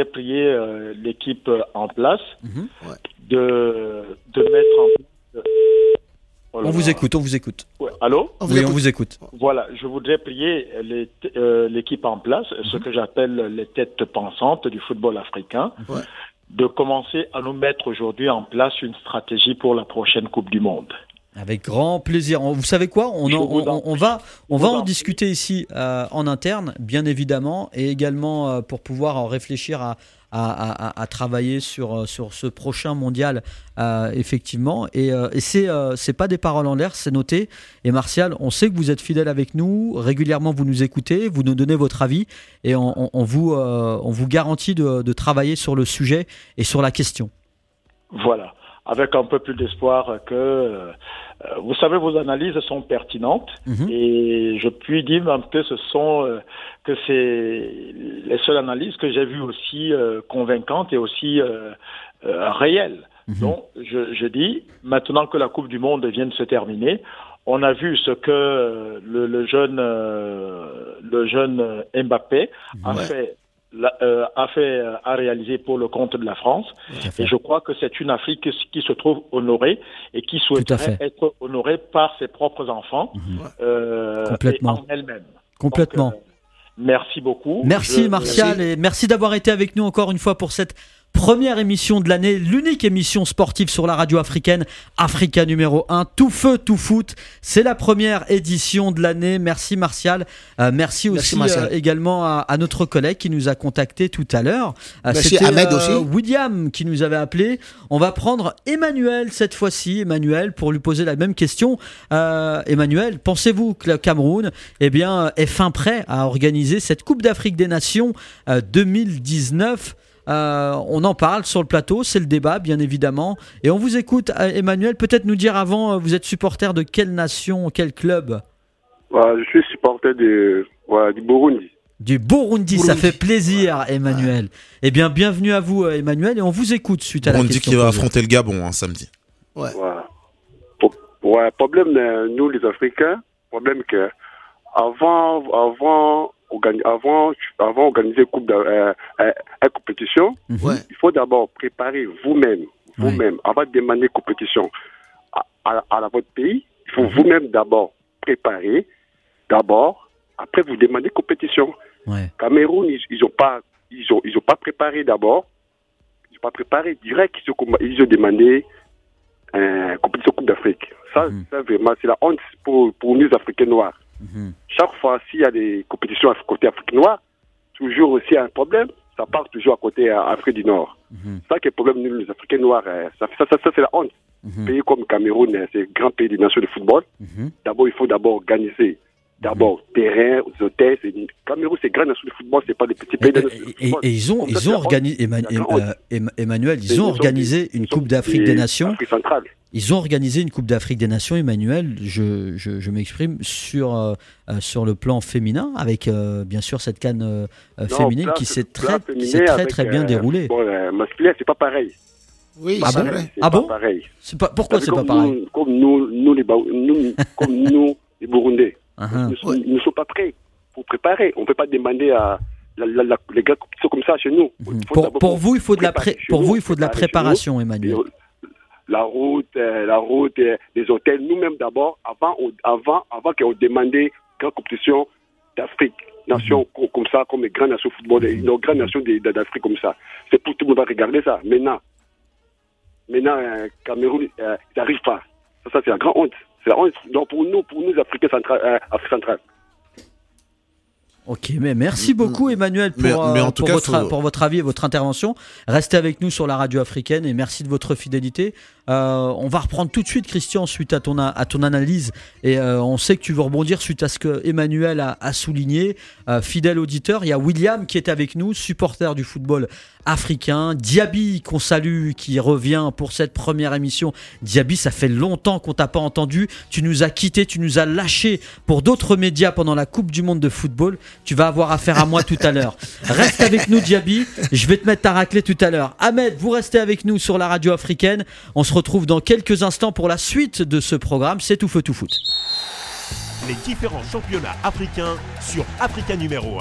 l'équipe en place de mettre en place. On vous écoute. Ouais. Allô ? Oui, on vous écoute. Voilà, je voudrais prier l'équipe en place, ce que j'appelle les têtes pensantes du football africain. Ouais. De commencer à nous mettre aujourd'hui en place une stratégie pour la prochaine Coupe du Monde. Avec grand plaisir. Vous savez quoi ? On va en discuter ici en interne, bien évidemment, et également pour pouvoir en réfléchir à travailler sur ce prochain mondial, effectivement. Et c'est pas des paroles en l'air, c'est noté. Et Martial, on sait que vous êtes fidèle avec nous, régulièrement vous nous écoutez, vous nous donnez votre avis, et on vous garantit de travailler sur le sujet et sur la question. Voilà, avec un peu plus d'espoir que... vous savez, vos analyses sont pertinentes et je puis dire même que que c'est les seules analyses que j'ai vues aussi convaincantes et aussi réelles. Donc, je dis, maintenant que la Coupe du Monde vient de se terminer, on a vu ce que le jeune Mbappé a réalisé pour le compte de la France. Et je crois que c'est une Afrique qui se trouve honorée et qui souhaiterait être honorée par ses propres enfants et en elle-même. Complètement. Donc, merci beaucoup. Merci Martial et merci d'avoir été avec nous encore une fois pour cette première émission de l'année, l'unique émission sportive sur la radio africaine, Africa numéro 1, tout feu, tout foot. C'est la première édition de l'année. Merci Martial. Merci aussi également à notre collègue qui nous a contacté tout à l'heure. C'était Ahmed aussi. William qui nous avait appelé. On va prendre Emmanuel cette fois-ci. Emmanuel, pour lui poser la même question. Emmanuel, pensez-vous que le Cameroun est fin prêt à organiser cette Coupe d'Afrique des Nations 2019 ? On en parle sur le plateau, c'est le débat bien évidemment, et on vous écoute. Emmanuel, peut-être nous dire avant, vous êtes supporter de quelle nation, quel club ? Je suis supporter du Burundi. Du Burundi, ça fait plaisir Emmanuel. Eh bien bienvenue à vous Emmanuel, et on vous écoute suite à la question. Burundi qui va affronter le Gabon samedi. Ouais. Problème, nous les Africains, problème que avant d'organiser une compétition, il faut d'abord préparer vous-même, avant de demander compétition à votre pays. Il faut vous-même d'abord préparer, après vous demandez compétition. Cameroun, ils ont pas préparé d'abord, ils ont pas préparé direct, ils ont demandé compétition Coupe d'Afrique. Ça vraiment, c'est la honte pour nous Africains noirs. Chaque fois, s'il y a des compétitions à côté Afrique noire, toujours aussi un problème, ça part toujours à côté Afrique du Nord. Ça qui est le problème, nous, les Africains noirs, ça c'est la honte. Pays comme Cameroun, c'est un grand pays des nations de football. D'abord, il faut organiser. Terrain, hôtels. Cameroun, c'est une grande nation de football, c'est pas des petits pays de football. Et ils ont organisé, Emmanuel, ils ont organisé une Coupe d'Afrique des Nations Ils ont organisé une Coupe d'Afrique des Nations, Emmanuel, je m'exprime, sur le plan féminin, avec bien sûr cette CAN féminine qui s'est très bien déroulée. Masculin, c'est pas pareil. Oui, c'est vrai. Ah bon? Pareil. Pourquoi c'est pas pareil? Comme nous les Burundais, nous ne sommes pas prêts pour préparer. On ne peut pas demander à les gars qui sont comme ça chez nous. Pour vous, il faut de la préparation, Emmanuel. La route, les hôtels, nous-mêmes d'abord, avant qu'on demande grande compétition d'Afrique, nation comme ça, comme les grandes nations football, nos grandes nations d'Afrique comme ça. C'est pour tout le monde va regarder ça. Maintenant, Cameroun, ils n'arrivent pas. Ça, c'est la grande honte. C'est la honte. Donc pour nous Africains Afrique centrale. Ok, mais merci beaucoup Emmanuel pour votre avis et votre intervention. Restez avec nous sur la radio africaine et merci de votre fidélité. On va reprendre tout de suite, Christian, suite à ton analyse, et on sait que tu veux rebondir suite à ce que Emmanuel a souligné. Fidèle auditeur, il y a William qui est avec nous, supporter du football africain. Diaby qu'on salue, qui revient pour cette première émission. Diaby, ça fait longtemps qu'on t'a pas entendu. Tu nous as quittés, tu nous as lâchés pour d'autres médias pendant la Coupe du Monde de football. Tu vas avoir affaire à moi tout à l'heure. Reste avec nous, Diaby. Je vais te mettre ta raclée tout à l'heure. Ahmed, vous restez avec nous sur la radio africaine. On se retrouve dans quelques instants pour la suite de ce programme. C'est Tout Feu Tout Foot. Les différents championnats africains sur Africa numéro 1.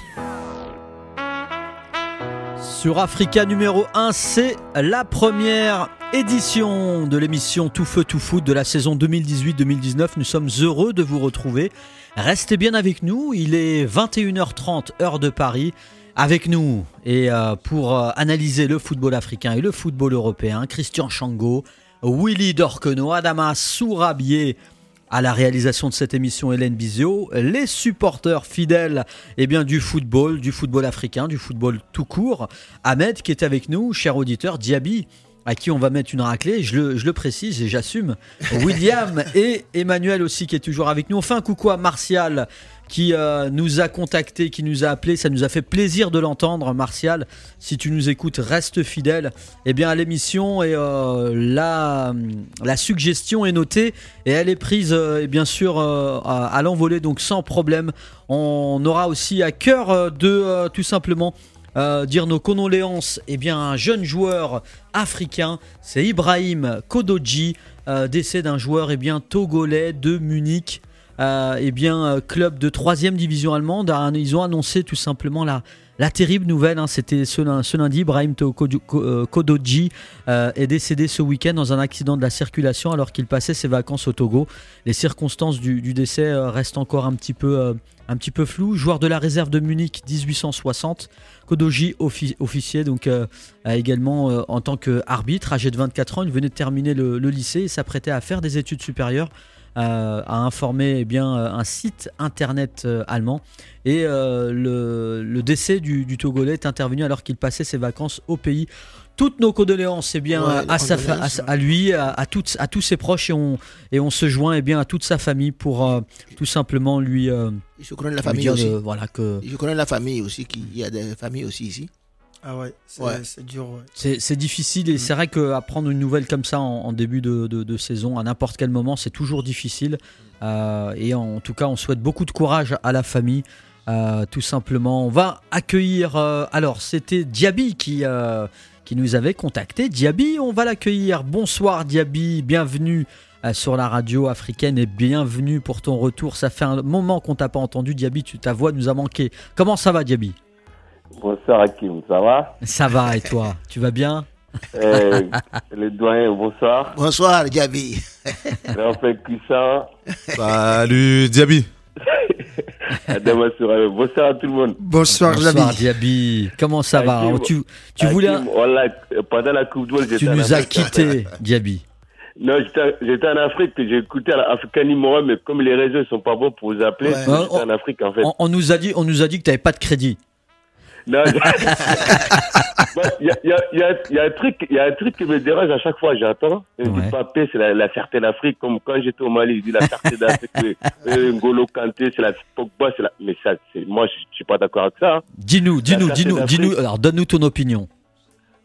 Sur Africa numéro 1, c'est la première édition de l'émission Tout Feu Tout Foot de la saison 2018-2019. Nous sommes heureux de vous retrouver. Restez bien avec nous. Il est 21h30 heure de Paris. Avec nous et pour analyser le football africain et le football européen, Christian Chango, Willy Dorquenot, Adama Sourabier à la réalisation de cette émission, Hélène Bizio, les supporters fidèles du football africain, du football tout court. Ahmed qui est avec nous, cher auditeur, Diaby à qui on va mettre une raclée, je le précise et j'assume, William et Emmanuel aussi qui est toujours avec nous. On fait un coucou à Martial qui nous a contacté, qui nous a appelé. Ça nous a fait plaisir de l'entendre, Martial. Si tu nous écoutes, reste fidèle à l'émission. Et la suggestion est notée et elle est prise bien sûr à l'envolée, donc sans problème. On aura aussi à cœur de tout simplement dire nos condoléances à un jeune joueur africain. C'est Ibrahim Kodoji, décès d'un joueur togolais de Munich. Club de 3e division allemande. Ils ont annoncé tout simplement la terrible nouvelle. C'était ce lundi. Ibrahim Kodoji est décédé ce week-end dans un accident de la circulation alors qu'il passait ses vacances au Togo. Les circonstances du décès restent encore un petit peu floues. Joueur de la réserve de Munich 1860. Kodoji officier également en tant qu'arbitre. Âgé de 24 ans, il venait de terminer le lycée et s'apprêtait à faire des études supérieures. A informé un site internet allemand et le décès du Togolais est intervenu alors qu'il passait ses vacances au pays. Toutes nos condoléances à lui, à tous ses proches et on se joint à toute sa famille pour tout simplement lui je connais la famille aussi. Que je connais la famille aussi, il y a des familles aussi ici. Ah ouais, c'est dur. Ouais. C'est difficile et c'est vrai qu'apprendre une nouvelle comme ça en début de saison, à n'importe quel moment, c'est toujours difficile. Et en tout cas, on souhaite beaucoup de courage à la famille. Tout simplement, on va accueillir. Alors, c'était Diaby qui nous avait contacté. Diaby, on va l'accueillir. Bonsoir Diaby, bienvenue sur la radio africaine et bienvenue pour ton retour. Ça fait un moment qu'on t'a pas entendu, Diaby. Ta voix nous a manqué. Comment ça va, Diaby ? Bonsoir Hakim, ça va? Ça va et toi? Tu vas bien? Le doyen, bonsoir. Bonsoir Diaby. Raphaël Cuissin. Salut Diaby. Bonsoir à tout le monde. Bonsoir Diaby. Comment ça va? Tu voulais... Pendant la Coupe du Monde, tu nous as quittés, Diaby. Non, j'étais en Afrique, j'ai écouté Africa numéro 1, mais comme les réseaux ne sont pas bons pour vous appeler, j'étais en Afrique en fait. On nous a dit que tu n'avais pas de crédit. Non, il y a un truc qui me dérange à chaque fois, j'entends. Il dit Papé, c'est la certaine Afrique, comme quand j'étais au Mali, il dit la certaine Afrique, N'Golo Kanté, c'est la Pogba, c'est la... Mais ça, moi, je suis pas d'accord avec ça. Hein. Dis-nous, alors donne-nous ton opinion.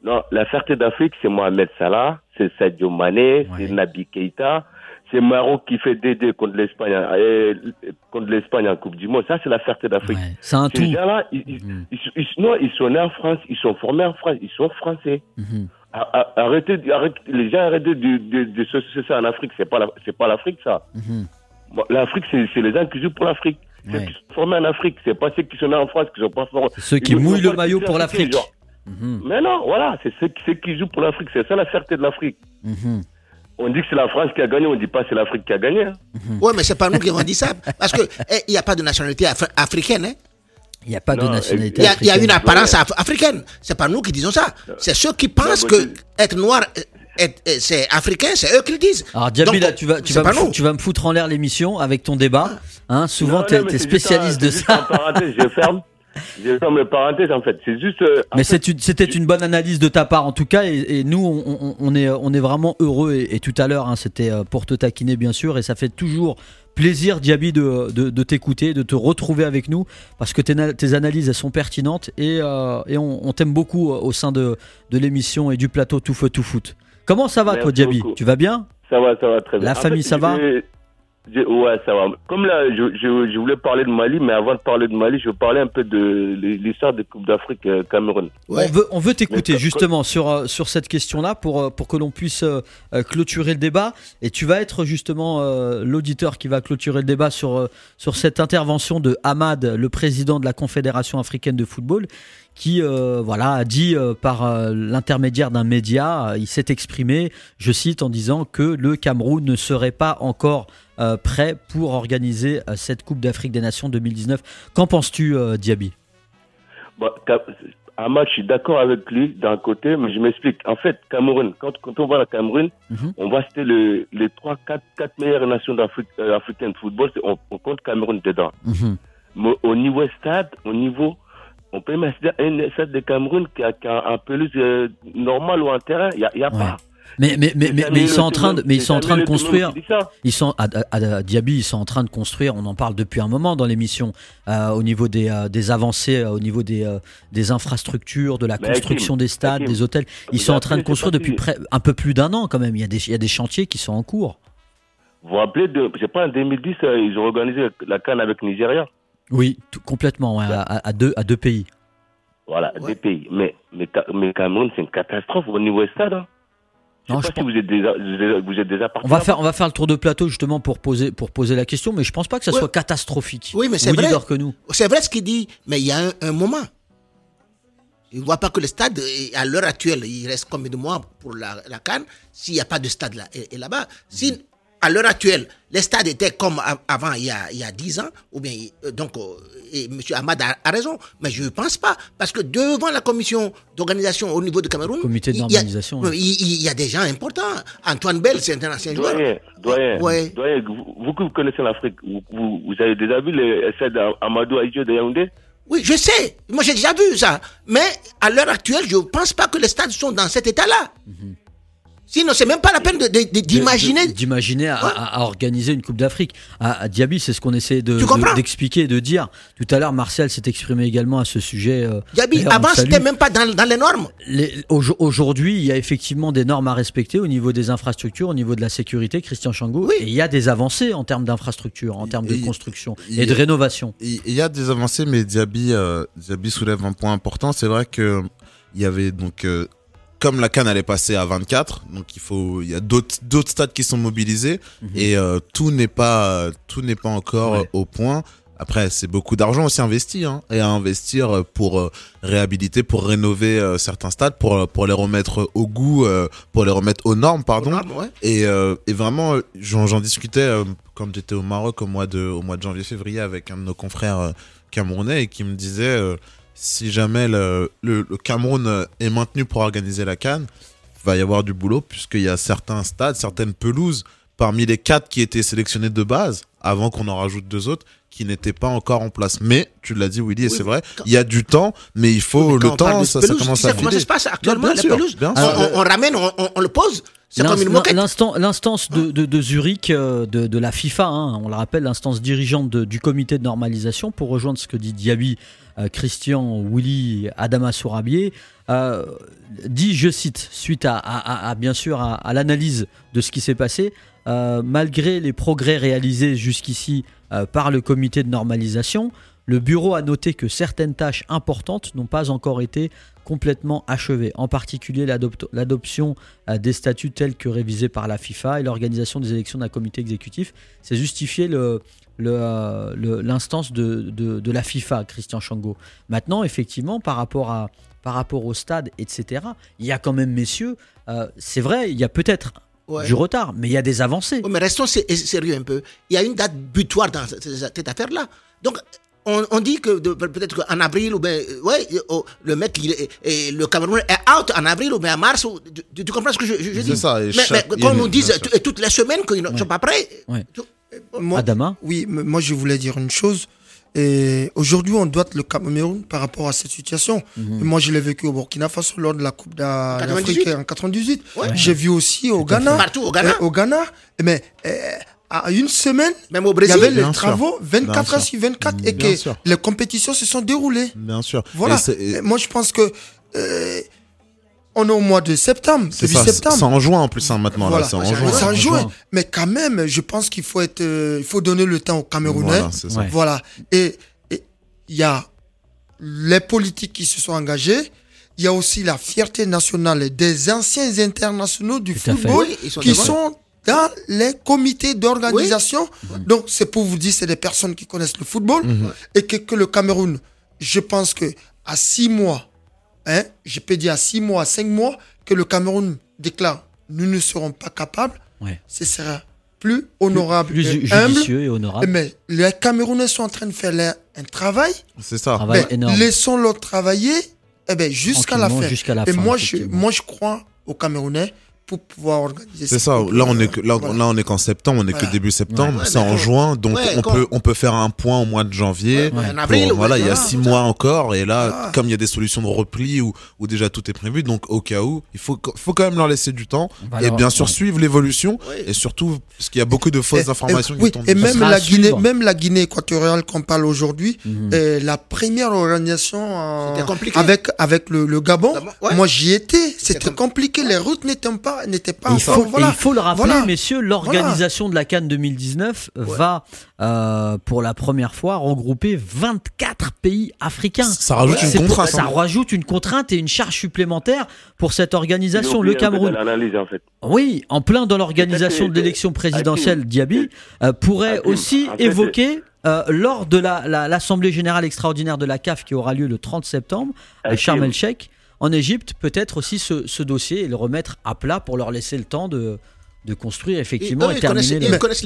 Non, la fierté d'Afrique, c'est Mohamed Salah, c'est Sadio Mané, c'est Naby Keïta, c'est Maroc qui fait DD contre l'Espagne en Coupe du Monde. Ça, c'est la fierté d'Afrique. Ouais, c'est un tout. Ces gens-là, ils sont nés en France, ils sont formés en France, ils sont français. Arrêtez, les gens arrêtent de se ça en Afrique. C'est pas l'Afrique, ça. Bon, l'Afrique, c'est les gens qui jouent pour l'Afrique. Ceux qui sont formés en Afrique, c'est pas ceux qui sont nés en France qui sont pas formés. Ceux qui mouillent le maillot pour l'Afrique. Mais non, voilà, c'est ceux qui jouent pour l'Afrique. C'est ça la fierté de l'Afrique. On dit que c'est la France qui a gagné, on dit pas que c'est l'Afrique qui a gagné. Ouais, mais c'est pas nous qui avons dit ça. Parce que il n'y a pas de nationalité africaine. Hein. Il n'y a pas de nationalité africaine. Il y a une apparence africaine. C'est pas nous qui disons ça. C'est ceux qui pensent que être noir, c'est africain, c'est eux qui le disent. Alors Diaby, là, tu vas me foutre en l'air l'émission avec ton débat. Hein, souvent, tu es spécialiste de ça. Je ferme les parenthèses, en fait. C'est juste. Mais c'était une bonne analyse de ta part, en tout cas, et nous, on est vraiment heureux. Et tout à l'heure, hein, c'était pour te taquiner, bien sûr, et ça fait toujours plaisir, Diaby, de t'écouter, de te retrouver avec nous, parce que tes analyses, elles sont pertinentes, et on t'aime beaucoup au sein de l'émission et du plateau Tout Feu Tout Foot. Comment ça va, toi, Diaby? Tu vas bien? Ça va très bien. La famille, ça va? Ouais, ça va. Comme là, je voulais parler de Mali, mais avant de parler de Mali, je veux parler un peu de l'histoire des Coupes d'Afrique Cameroun. Ouais. On veut t'écouter justement sur cette question-là pour que l'on puisse clôturer le débat. Et tu vas être justement l'auditeur qui va clôturer le débat sur cette intervention de Hamad, le président de la Confédération africaine de football, qui a dit par l'intermédiaire d'un média, il s'est exprimé, je cite, en disant que le Cameroun ne serait pas encore prêt pour organiser cette Coupe d'Afrique des Nations 2019. Qu'en penses-tu, Diaby? Hamad, je suis d'accord avec lui d'un côté, mais je m'explique. En fait, Cameroun, quand on voit la Cameroun, on va citer les 3-4 meilleures nations africaines de football, on compte Cameroun dedans. Mais au niveau stade, on peut même dire un stade de Cameroun qui a un pelouse normal ou un terrain, il y a pas. Mais ils sont en train de construire. Diaby, ils sont en train de construire. On en parle depuis un moment dans l'émission au niveau des avancées, au niveau des infrastructures, de la construction des stades, des hôtels. Ils sont en train de construire depuis un peu plus d'un an quand même. Il y a des chantiers qui sont en cours. Vous vous rappelez je sais pas, en 2010, ils ont organisé la CAN avec Nigeria. Oui, complètement, ouais, à deux pays. Voilà, deux pays. Mais Cameroun, c'est une catastrophe au niveau stade. Hein. Je ne sais pas si vous êtes déjà partis. On va faire le tour de plateau justement pour poser la question, mais je ne pense pas que ça soit catastrophique. Oui, mais c'est vrai. Que nous. C'est vrai ce qu'il dit, mais il y a un moment. Il ne voit pas que le stade, à l'heure actuelle, il reste combien de mois pour la CAN s'il n'y a pas de stade là, et là-bas. Si à l'heure actuelle, les stades étaient comme avant, il y a 10 ans, ou bien, et M. Hamad a raison, mais je ne pense pas, parce que devant la commission d'organisation au niveau du Cameroun, comité de normalisation, il y a des gens importants. Antoine Bell, c'est un ancien joueur. Doyen, vous que vous connaissez l'Afrique, vous avez déjà vu les stades Amadou Ahidjo de Yaoundé? Oui, je sais, moi j'ai déjà vu ça, mais à l'heure actuelle, je ne pense pas que les stades sont dans cet état-là. Sinon, c'est même pas la peine d'imaginer à organiser une Coupe d'Afrique. À Diaby, c'est ce qu'on essaie d'expliquer, de dire. Tout à l'heure, Martial s'est exprimé également à ce sujet. Diaby, avant, c'était même pas dans les normes. Aujourd'hui, il y a effectivement des normes à respecter au niveau des infrastructures, au niveau de la sécurité, Christian Changou. Oui. Et il y a des avancées en termes d'infrastructures, en termes de construction et de rénovation. Il y a des avancées, mais Diaby soulève un point important. C'est vrai que il y avait donc... comme la CAN allait passer à 24, donc il y a d'autres stades qui sont mobilisés et tout n'est pas encore au point. Après, c'est beaucoup d'argent aussi investi et à investir pour réhabiliter, pour rénover certains stades, pour les remettre au goût, pour les remettre aux normes, pardon. Et vraiment, j'en discutais quand j'étais au Maroc au mois de janvier-février avec un de nos confrères camerounais et qui me disait si jamais le Cameroun est maintenu pour organiser la CAN, il va y avoir du boulot puisqu'il y a certains stades, certaines pelouses, parmi les 4 qui étaient sélectionnés de base, avant qu'on en rajoute 2 autres, qui n'étaient pas encore en place. Mais, tu l'as dit Willy, et c'est vrai, il y a du temps, mais il faut le temps, ça commence à filer. Comment ça se passe actuellement, la pelouse on ramène, on le pose. C'est comme une moquette. L'instance de Zurich, de la FIFA, on le rappelle, l'instance dirigeante du comité de normalisation, pour rejoindre ce que dit Diaby, Christian, Willy, Adama Sourabier, dit, je cite, suite à bien sûr à l'analyse de ce qui s'est passé, malgré les progrès réalisés jusqu'ici par le comité de normalisation, le bureau a noté que certaines tâches importantes n'ont pas encore été complètement achevées, en particulier l'adoption des statuts tels que révisés par la FIFA et l'organisation des élections d'un comité exécutif. C'est justifié l'instance de la FIFA, Christian Chango. Maintenant, effectivement, par rapport au stade, etc., il y a quand même, messieurs, c'est vrai, il y a peut-être du retard, mais il y a des avancées. Mais restons sérieux un peu. Il y a une date butoir dans cette affaire-là. Donc, on dit que peut-être qu'en avril, ou bien, le mec, le Cameroun est out en avril ou bien en mars. Tu comprends ce que je dis? C'est ça. Mais quand on dit toutes les semaines qu'ils ne sont pas prêts. Ouais. Moi, Adama? Oui, moi je voulais dire une chose. Et aujourd'hui, on doit le Cameroun par rapport à cette situation. Et moi, je l'ai vécu au Burkina Faso lors de la Coupe d'Afrique en 98. Ouais. J'ai vu aussi au Ghana. Partout au Ghana. Mais à une semaine, même au Brésil, il y avait les travaux 24 heures sur 24 et que les compétitions se sont déroulées. Bien sûr. Voilà. Moi, je pense que on est au mois de septembre. C'est en juin en plus maintenant. Voilà. Là, c'est en juin. Mais quand même, je pense qu'il faut donner le temps aux Camerounais. Voilà, c'est ça. Voilà. Et il y a les politiques qui se sont engagés. Il y a aussi la fierté nationale des anciens internationaux du football qui sont dans les comités d'organisation. Donc, c'est pour vous dire, c'est des personnes qui connaissent le football et que le Cameroun, je pense que à 6 mois, je peux dire à 6 mois, à 5 mois, que le Cameroun déclare nous ne serons pas capables, ce sera plus honorable, plus humble, judicieux et honorable. Mais les Camerounais sont en train de faire un travail. C'est ça. Laissons-le travailler jusqu'à la fin. Et moi, je crois aux Camerounais pour pouvoir organiser. C'est ça. Là, on est qu'en septembre, on est que début septembre. C'est en juin, donc on peut faire un point au mois de janvier. En avril, il y a 6 mois encore. Et là, comme il y a des solutions de repli où déjà tout est prévu, donc au cas où, il faut quand même leur laisser du temps et bien sûr suivre l'évolution et surtout parce qu'il y a beaucoup de fausses informations qui tombent. Et même la Guinée équatoriale qu'on parle aujourd'hui, la première organisation avec le Gabon, moi j'y étais. C'était compliqué. Les routes n'étaient pas il faut le rappeler, messieurs, l'organisation de la CAN 2019 va pour la première fois regrouper 24 pays africains. Ça rajoute une contrainte. Ça rajoute une contrainte et une charge supplémentaire pour cette organisation. Le Cameroun, oui, en plein dans l'organisation de l'élection présidentielle, Diaby pourrait aussi évoquer lors de l'Assemblée générale extraordinaire de la CAF qui aura lieu le 30 septembre à Sharm el-Sheikh en Égypte, peut-être aussi ce dossier et le remettre à plat pour leur laisser le temps de construire effectivement et terminer.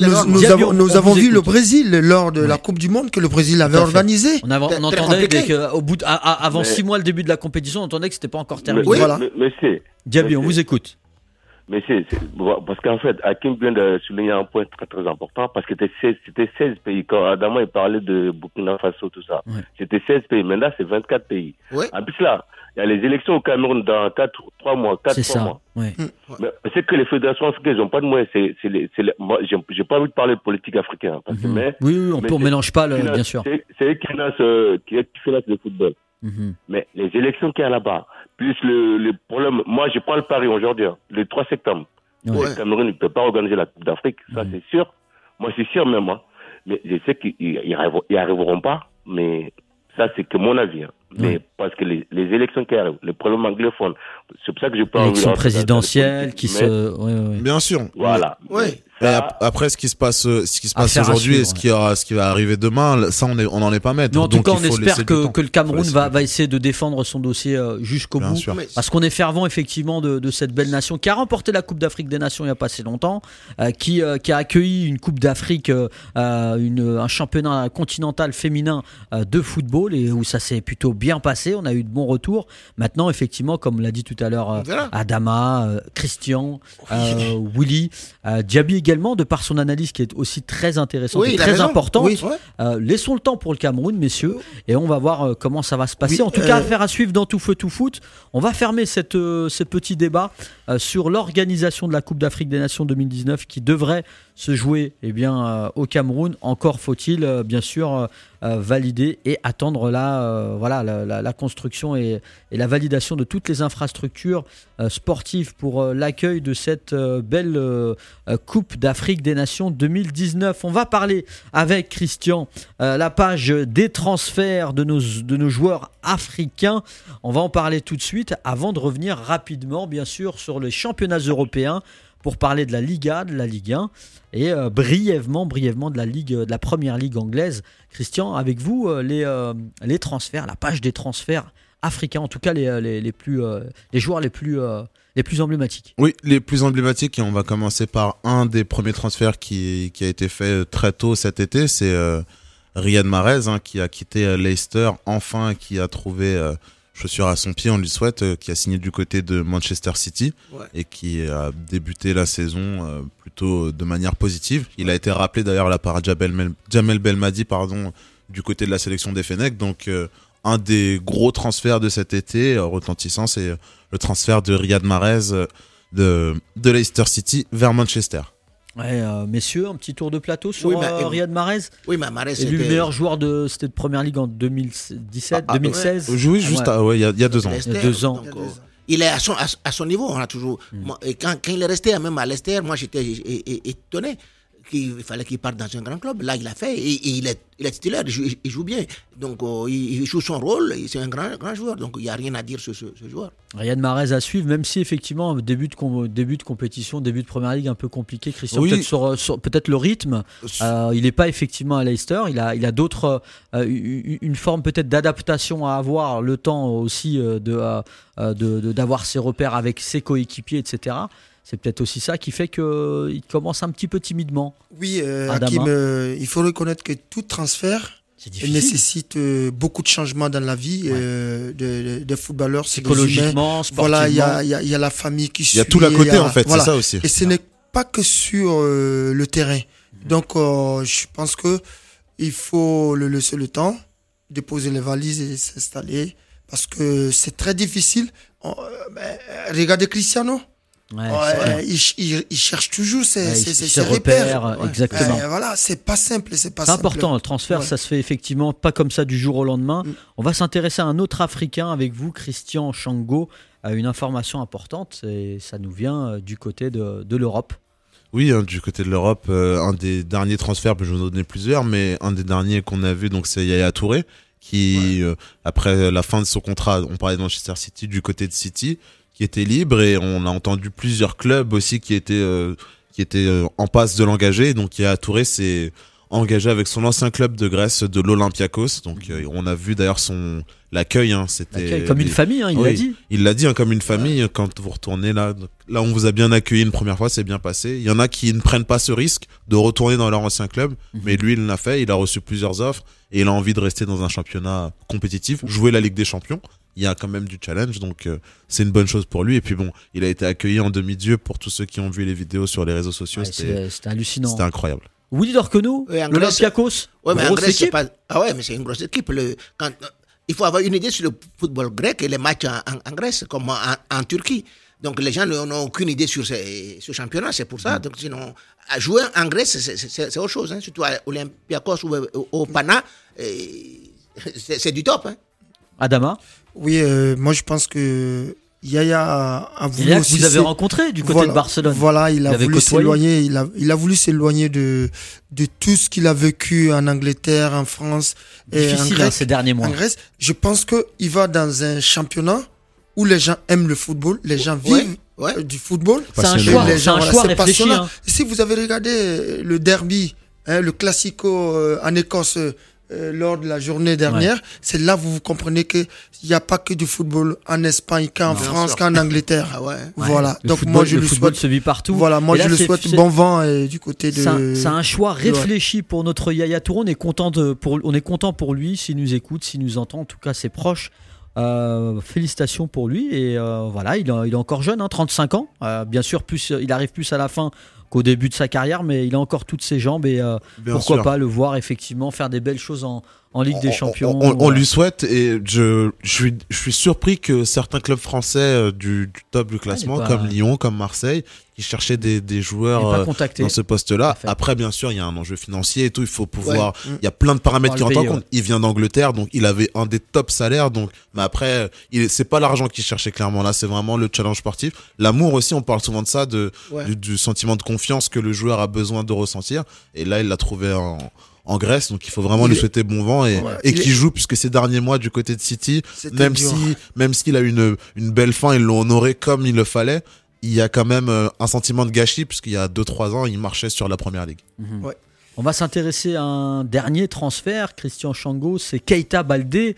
Nous avons vu le Brésil lors de la Coupe du Monde que le Brésil avait organisé. On entendait avant 6 mois le début de la compétition, on entendait que c'était pas encore terminé. Diaby, on vous écoute. Mais parce qu'en fait, Hakim vient de souligner un point très très important parce que c'était 16 pays. Quand Adama il parlait de Burkina Faso, tout ça, c'était 16 pays. Maintenant, c'est 24 pays. En plus là, il y a les élections au Cameroun dans 3 mois. Ouais. Mais c'est que les fédérations africaines n'ont pas de moyens. Moi, j'ai pas envie de parler de politique africaine. Parce que, on mélange pas, bien sûr. C'est eux qui financent le football. Mais les élections qu'il y a là-bas, plus le problème, moi je prends le pari aujourd'hui, le 3 septembre. Le Cameroun ne peut pas organiser la Coupe d'Afrique, ça c'est sûr. Moi c'est sûr même, mais je sais qu'ils n'y arriveront pas, mais ça c'est que mon avis. Mais parce que les élections qui arrivent, les problèmes anglophones, c'est pour ça que je parle. L'élection présidentielle qui se. Bien sûr. Voilà. Après, ce qui se passe aujourd'hui et ce qui va arriver demain, ça, on n'en est pas maître. En tout cas, on espère que le Cameroun va essayer de défendre son dossier jusqu'au bout. Parce qu'on est fervent, effectivement, de cette belle nation qui a remporté la Coupe d'Afrique des Nations il n'y a pas si longtemps, qui a accueilli une Coupe d'Afrique, un championnat continental féminin de football et où ça s'est plutôt bien passé. On a eu de bons retours. Maintenant, effectivement, comme l'a dit tout à l'heure Adama, Christian, Willy, Diaby également, de par son analyse qui est aussi très intéressante et il a très raison. importante. Oui. Laissons le temps pour le Cameroun, messieurs, et on va voir comment ça va se passer. En tout cas, affaire à suivre dans Tout Feu Tout Foot. On va fermer ce petit débat sur l'organisation de la Coupe d'Afrique des Nations 2019 qui devrait se jouer au Cameroun. Encore faut-il bien sûr valider et attendre la construction et la validation de toutes les infrastructures sportives pour l'accueil de cette belle Coupe d'Afrique des Nations 2019. On va parler avec Christian la page des transferts de nos joueurs africains. On va en parler tout de suite avant de revenir rapidement bien sûr sur les championnats européens pour parler de la Liga, de la Ligue 1 et brièvement de la première ligue anglaise. Christian, avec vous, les transferts, la page des transferts africains, en tout cas les joueurs les plus emblématiques. Oui, les plus emblématiques, et on va commencer par un des premiers transferts qui a été fait très tôt cet été, c'est Riyad Mahrez qui a quitté Leicester, enfin, qui a trouvé chaussures à son pied, on lui souhaite, qui a signé du côté de Manchester City et qui a débuté la saison plutôt de manière positive. Il a été rappelé d'ailleurs là par Jamel Belmadi du côté de la sélection des Fennecs. Donc un des gros transferts de cet été retentissant, c'est le transfert de Riyad Mahrez de Leicester City vers Manchester. Ouais, messieurs, un petit tour de plateau sur Riyad Mahrez. Oui, mais Mahrez c'était le meilleur joueur de première ligue en 2017, 2016. Oui, juste il y a 2 ans. Leicester, 2 ans. Donc, il est à son niveau, on a toujours. Et quand il est resté même à Leicester, moi j'étais étonné qu'il fallait qu'il parte dans un grand club. Là, il a fait et il est titulaire, il joue bien. Donc, il joue son rôle, c'est un grand joueur. Donc, il n'y a rien à dire sur ce joueur. Riyad Mahrez à suivre, même si effectivement, début de compétition, début de première ligue un peu compliqué. Christian, peut-être le rythme. Il n'est pas effectivement à Leicester. Il a d'autres, une forme peut-être d'adaptation à avoir, le temps aussi d'avoir ses repères avec ses coéquipiers, etc. C'est peut-être aussi ça qui fait qu'il commence un petit peu timidement. Oui, Hakim, il faut reconnaître que tout transfert nécessite beaucoup de changements dans la vie des footballeurs. Psychologiquement, sportivement. Voilà, il y a la famille qui suit. Il y a tout l'à côté en fait, voilà. C'est ça aussi. Et ce n'est pas que sur le terrain. Donc, je pense qu'il faut le laisser le temps, déposer les valises et s'installer. Parce que c'est très difficile. Regardez Cristiano. Il cherche toujours ses repères. Exactement. Voilà, c'est pas simple. C'est important, le transfert, ça se fait effectivement pas comme ça du jour au lendemain. On va s'intéresser à un autre Africain avec vous, Christian Shango. Une information importante, et ça nous vient du côté de l'Europe. Oui, du côté de l'Europe, un des derniers transferts, je vais vous en donner plusieurs, mais un des derniers qu'on a vu, donc c'est Yaya Touré, qui, après la fin de son contrat, on parlait de Manchester City, du côté de City, qui était libre, et on a entendu plusieurs clubs aussi qui étaient en passe de l'engager. Donc Yaya Touré s'est engagé avec son ancien club de Grèce, de l'Olympiakos. Donc on a vu d'ailleurs l'accueil, c'était comme une famille, il l'a dit. Il l'a dit, comme une famille. Quand vous retournez là, on vous a bien accueilli une première fois, c'est bien passé. Il y en a qui ne prennent pas ce risque de retourner dans leur ancien club, mais lui il l'a fait. Il a reçu plusieurs offres et il a envie de rester dans un championnat compétitif, jouer la Ligue des Champions. Il y a quand même du challenge, donc c'est une bonne chose pour lui. Et puis bon, il a été accueilli en demi-dieu pour tous ceux qui ont vu les vidéos sur les réseaux sociaux. C'était hallucinant. C'était incroyable. Willy Dorconou, l'Olympiakos, grosse équipe. Mais c'est une grosse équipe. Il faut avoir une idée sur le football grec et les matchs en Grèce, comme en Turquie. Donc les gens n'ont aucune idée sur ce championnat, c'est pour ça. Donc sinon, jouer en Grèce, c'est autre chose. Surtout à Olympiakos ou au Pana, c'est du top. Adama. Oui, moi je pense que Yaya a voulu aussi. Vous avez rencontré du côté de Barcelone. Voilà, il a voulu s'éloigner. Il a voulu s'éloigner de tout ce qu'il a vécu en Angleterre, en France et en Grèce. Ces derniers mois. En Grèce, je pense qu'il va dans un championnat où les gens aiment le football, les gens vivent du football. C'est un choix, réfléchi. Si vous avez regardé le derby, le classico en Écosse. Lors de la journée dernière, c'est là où vous comprenez qu'il n'y a pas que du football en Espagne, qu'en France, qu'en Angleterre. Voilà. Donc moi je le football se vit partout. Voilà, moi je le souhaite bon vent du côté de. C'est un choix réfléchi pour notre Yaya Touré. On est content pour lui, s'il nous écoute, s'il nous entend. En tout cas, ses proches. Félicitations pour lui et voilà, il est encore jeune, 35 ans. Bien sûr, il arrive plus à la fin qu'au début de sa carrière, mais il a encore toutes ses jambes et pourquoi pas le voir effectivement faire des belles choses en Ligue des Champions. On lui souhaite, et je suis surpris que certains clubs français du top du classement, comme Lyon, comme Marseille, qui cherchaient des joueurs dans ce poste-là. Après, bien sûr, il y a un enjeu financier et tout, il faut pouvoir, il y a plein de paramètres qui rentrent en compte. Il vient d'Angleterre, donc il avait un des top salaires, donc, mais après, c'est pas l'argent qu'il cherchait clairement, là, c'est vraiment le challenge sportif. L'amour aussi, on parle souvent de ça, du sentiment de confiance que le joueur a besoin de ressentir, et là, il l'a trouvé en Grèce, donc il faut vraiment lui souhaiter bon vent et qu'il joue, puisque ces derniers mois du côté de City, même s'il a une belle fin, ils l'ont honoré comme il le fallait, il y a quand même un sentiment de gâchis, puisqu'il y a 2-3 ans, il marchait sur la première ligue. On va s'intéresser à un dernier transfert, Christian Chango, c'est Keita Baldé.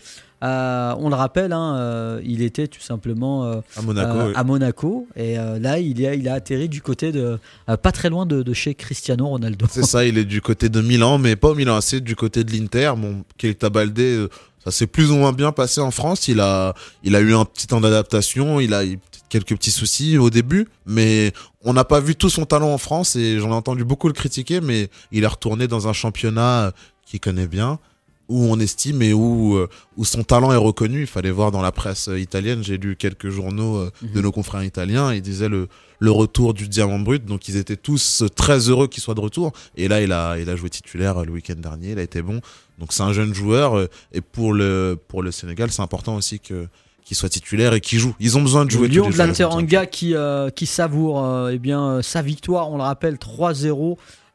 On le rappelle, il était tout simplement à Monaco, et là il a atterri du côté de pas très loin de chez Cristiano Ronaldo. C'est ça, il est du côté de Milan, mais pas au Milan, c'est du côté de l'Inter. Bon, Keita Baldé, ça s'est plus ou moins bien passé en France. Il a eu un petit temps d'adaptation, il a eu quelques petits soucis au début, mais on n'a pas vu tout son talent en France, et j'en ai entendu beaucoup le critiquer, mais il est retourné dans un championnat qu'il connaît bien, où on estime et où son talent est reconnu. Il fallait voir dans la presse italienne, j'ai lu quelques journaux de nos confrères italiens, ils disaient le retour du diamant brut, donc ils étaient tous très heureux qu'il soit de retour, et là il a joué titulaire le week-end dernier, il a été bon, donc c'est un jeune joueur, et pour le Sénégal c'est important aussi qu'il soit titulaire et qu'il joue. Ils ont besoin de jouer. Lyon de la Teranga qui savoure sa victoire, on le rappelle, 3-0.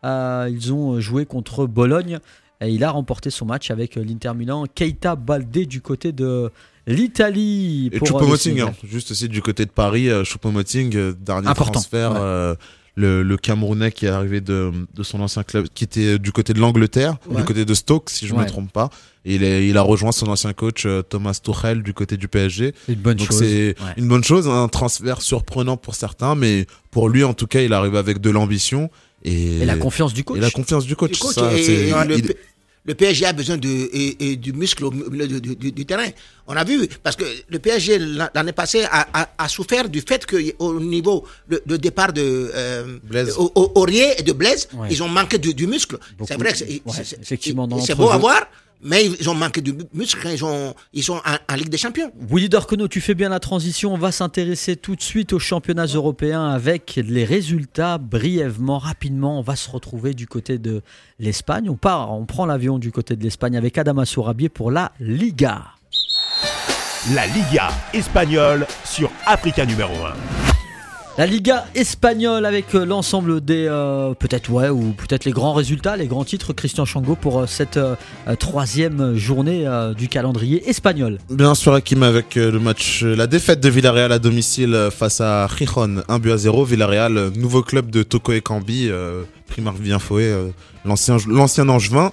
Ils ont joué contre Bologne et il a remporté son match avec l'Inter Milan. Keita Baldé du côté de l'Italie. Et Choupo-Moting, juste aussi du côté de Paris, Choupo-Moting, dernier transfert. Le Camerounais qui est arrivé de son ancien club, qui était du côté de l'Angleterre, du côté de Stoke, si je ne me trompe pas. Et il a rejoint son ancien coach Thomas Tuchel du côté du PSG. C'est une bonne chose, un transfert surprenant pour certains, mais pour lui en tout cas, il arrive avec de l'ambition et la confiance du coach. Le PSG a besoin du muscle au milieu du terrain. On a vu, parce que le PSG l'année passée a souffert du fait qu'au niveau de départ de Aurier et de Blaise, ils ont manqué du muscle. C'est vrai que c'est beau à voir, mais ils ont manqué de muscle quand ils sont en Ligue des Champions. Willy Dorcono, tu fais bien la transition. On va s'intéresser tout de suite aux championnats européens avec les résultats brièvement, rapidement. On va se retrouver du côté de l'Espagne. On prend l'avion du côté de l'Espagne avec Adama Sourabier pour la Liga. La Liga espagnole sur Africa numéro 1. La Liga espagnole avec l'ensemble des peut-être les grands résultats, les grands titres. Christian Chango pour cette troisième journée du calendrier espagnol. Bien sûr, Hakim, avec le match, la défaite de Villarreal à domicile face à Gijón, 1-0. Villarreal, nouveau club de Toko Ekambi, Primar Bienfoé, l'ancien Angevin.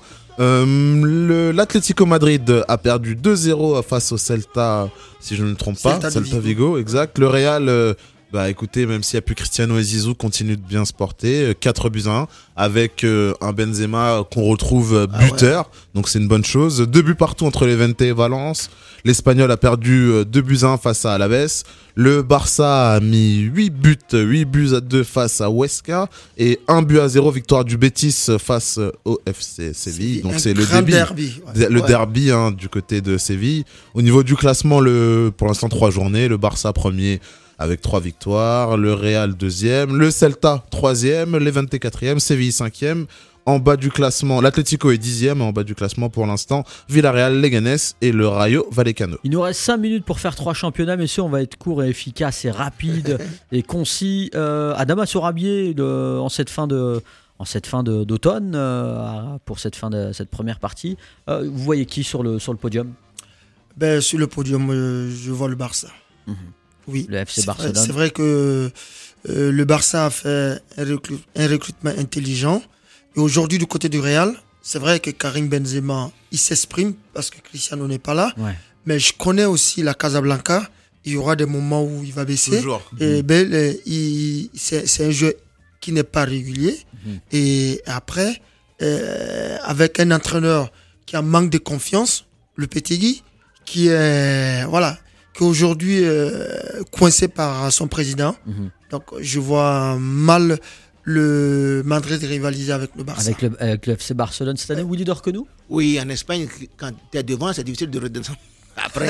L'Atlético Madrid a perdu 2-0 face au Celta, si je ne me trompe pas, Celta Vigo, exact. Le Real, écoutez, même s'il n'y a plus Cristiano et Zizou, continue de bien se porter. 4-1 avec un Benzema qu'on retrouve buteur, donc c'est une bonne chose. 2 buts partout entre Levante et Valence. L'Espagnol a perdu 2-1 face à Alaves. Le Barça a mis 8 buts à 2 face à Huesca et 1-0 victoire du Betis face au FC Séville. Donc c'est le derby du côté de Séville. Au niveau du classement, pour l'instant 3 journées, le Barça premier avec 3 victoires, le Real 2e, le Celta 3e, Levante 4e, Séville 5e. En bas du classement, l'Atlético est 10e, en bas du classement pour l'instant, Villarreal, Leganés et le Rayo Vallecano. Il nous reste 5 minutes pour faire 3 championnats, messieurs, on va être court et efficace et rapide et concis. Adama Sourabier, en cette fin d'automne, pour cette fin de cette première partie, vous voyez qui sur le podium? Sur le podium, je vois le Barça. Oui, le FC Barcelone. C'est vrai que le Barça a fait un recrutement intelligent. Et aujourd'hui, du côté du Real, c'est vrai que Karim Benzema, il s'exprime parce que Cristiano n'est pas là. Ouais. Mais je connais aussi la Casablanca. Il y aura des moments où il va baisser. Toujours. Et c'est un jeu qui n'est pas régulier. Et après, avec un entraîneur qui a un manque de confiance, le Lopetegui, qui est aujourd'hui coincé par son président. Donc je vois mal le Madrid rivaliser avec le Barça. Avec le FC Barcelone cette année, Willy Dorquenou ? Oui, en Espagne, quand tu es devant, c'est difficile de redescendre après.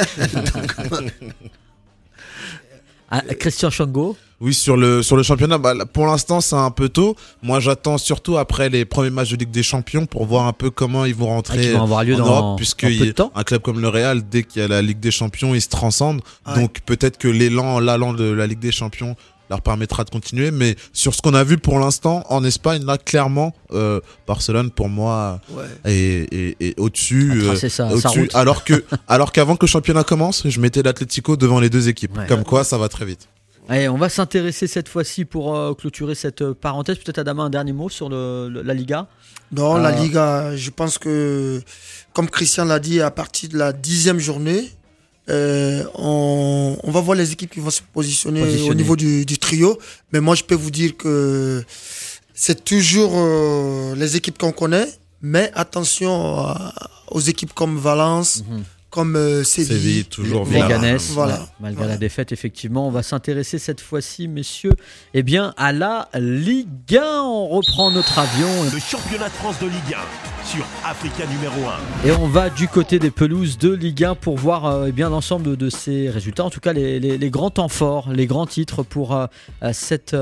Christian Chango. Oui, sur le championnat, pour l'instant, c'est un peu tôt. Moi, j'attends surtout après les premiers matchs de Ligue des Champions pour voir un peu comment ils vont rentrer qui vont avoir lieu en Europe, puisque un club comme le Real, dès qu'il y a la Ligue des Champions, il se transcende. Ouais. Donc, peut-être que l'allant de la Ligue des Champions leur permettra de continuer. Mais sur ce qu'on a vu pour l'instant, en Espagne, là, clairement, Barcelone, pour moi, est au-dessus. Au-dessus. Alors qu'avant que le championnat commence, je mettais l'Atlético devant les deux équipes. Ouais. Comme quoi, ça va très vite. Allez, on va s'intéresser cette fois-ci pour clôturer cette parenthèse. Peut-être Adama, un dernier mot sur la Liga. Non, la Liga, je pense que, comme Christian l'a dit, à partir de la 10e journée, on va voir les équipes qui vont se positionner au niveau du trio. Mais moi, je peux vous dire que c'est toujours les équipes qu'on connaît. Mais attention aux équipes comme Valence, comme Séville, toujours Leganés, voilà. Malgré la défaite, effectivement. On va s'intéresser cette fois-ci, messieurs, à la Ligue 1. On reprend notre avion. Le championnat de France de Ligue 1 sur Africa numéro 1. Et on va du côté des pelouses de Ligue 1 pour voir l'ensemble de ces résultats. En tout cas, les grands temps forts, les grands titres pour cette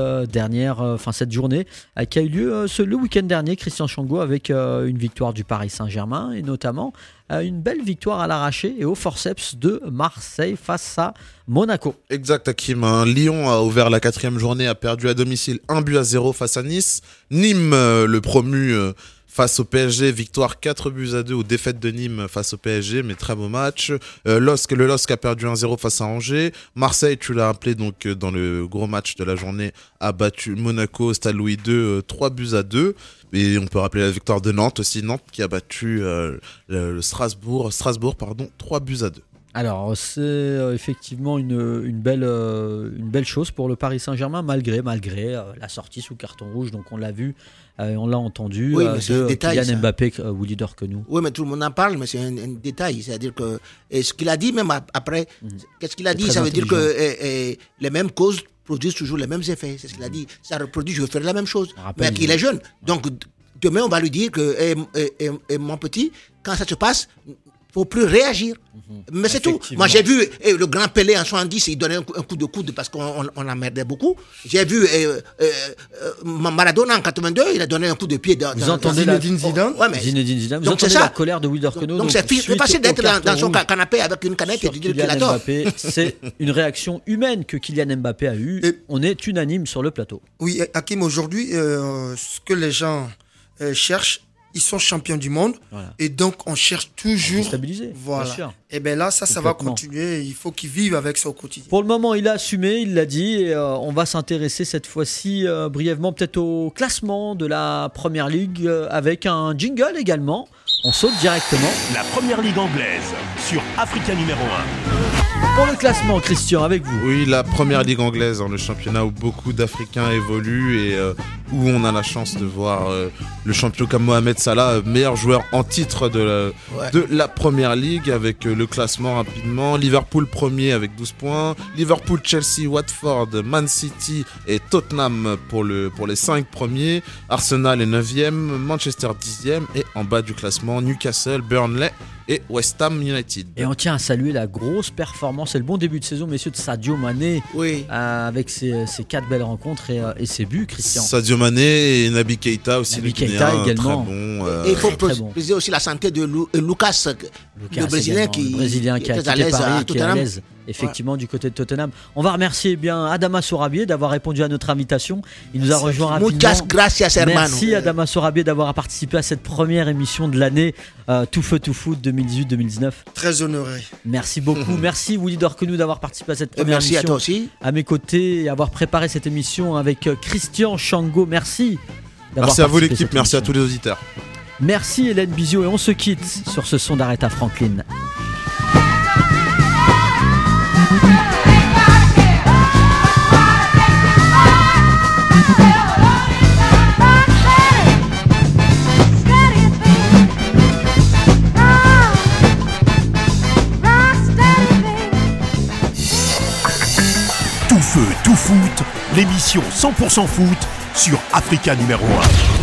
journée qui a eu lieu le week-end dernier, Christian Chango, avec une victoire du Paris Saint-Germain et notamment une belle victoire à l'arraché et au forceps de Marseille face à Monaco. Exact, Hakim. Lyon a ouvert la 4e journée, a perdu à domicile 1-0 face à Nice. Nîmes, le promu face au PSG, victoire 4-2 aux défaites de Nîmes face au PSG, mais très beau match. Le LOSC a perdu 1-0 face à Angers. Marseille, tu l'as appelé donc dans le gros match de la journée, a battu Monaco au Stade Louis II 3-2. Et on peut rappeler la victoire de Nantes aussi, Nantes qui a battu le Strasbourg 3-2. Alors c'est effectivement une belle chose pour le Paris Saint-Germain malgré la sortie sous carton rouge, donc on l'a vu, on l'a entendu, de Kylian Mbappé, Willy Dorquenou. Oui, mais tout le monde en parle, mais c'est un détail, c'est-à-dire que ce qu'il a dit même après, qu'est-ce qu'il a dit, ça veut dire que les mêmes causes produisent toujours les mêmes effets, c'est ce qu'il a dit, ça reproduit, je vais faire la même chose, mais qu'il est jeune, donc demain on va lui dire que mon petit, quand ça se passe, faut plus réagir. Mais c'est tout. Moi, j'ai vu le grand Pelé en 70, il donnait un coup de coude parce qu'on l'emmerdait beaucoup. J'ai vu Maradona en 82, il a donné un coup de pied dans Zinedine Zidane. Zinedine Zidane. Vous entendez la colère de Willy Dorquenou. Donc c'est facile d'être dans son canapé avec une canette et de dire qu'il a tort. C'est une réaction humaine que Kylian Mbappé a eue. On est unanime sur le plateau. Oui, Hakim, aujourd'hui, ce que les gens cherchent, ils sont champions du monde, et donc on cherche toujours stabiliser. Voilà. Et bien là, ça va continuer. Il faut qu'ils vivent avec ça au quotidien. Pour le moment, il a assumé, il l'a dit. Et on va s'intéresser cette fois-ci brièvement peut-être au classement de la Première Ligue avec un jingle également. On saute directement. La Première Ligue anglaise sur Africa numéro 1. Pour le classement, Christian, avec vous. Oui, la Première Ligue anglaise, le championnat où beaucoup d'Africains évoluent et où on a la chance de voir le champion comme Mohamed Salah, meilleur joueur en titre de la Première Ligue, avec le classement rapidement. Liverpool premier avec 12 points. Liverpool, Chelsea, Watford, Man City et Tottenham pour les 5 premiers. Arsenal est 9e, Manchester 10e et en bas du classement, Newcastle, Burnley et West Ham United. Et on tient à saluer la grosse performance et le bon début de saison, messieurs, de Sadio Mané, avec ses 4 belles rencontres et ses buts, Christian. Sadio Mané et Naby Keita aussi. Naby Keita également. Très bon, et il faut préciser aussi la santé de Lucas, le Brésilien qui a quitté Paris, qui est à l'aise. Effectivement, du côté de Tottenham. On va remercier Adama Sorabier d'avoir répondu à notre invitation. Il nous a rejoint rapidement. Muchas gracias, hermano. Merci Adama Sorabier d'avoir participé à cette première émission de l'année Tout Feu Tout Foot 2018-2019. Très honoré. Merci beaucoup. Merci Willy Dorquenou d'avoir participé à cette première émission. Merci à toi aussi. À mes côtés et avoir préparé cette émission avec Christian Chango. Merci. Merci à vous l'équipe. Merci à tous les auditeurs. Merci Hélène Bizio et on se quitte sur ce son d'Aretha Franklin. Tout feu, tout foot, l'émission 100% foot sur Africa numéro 1.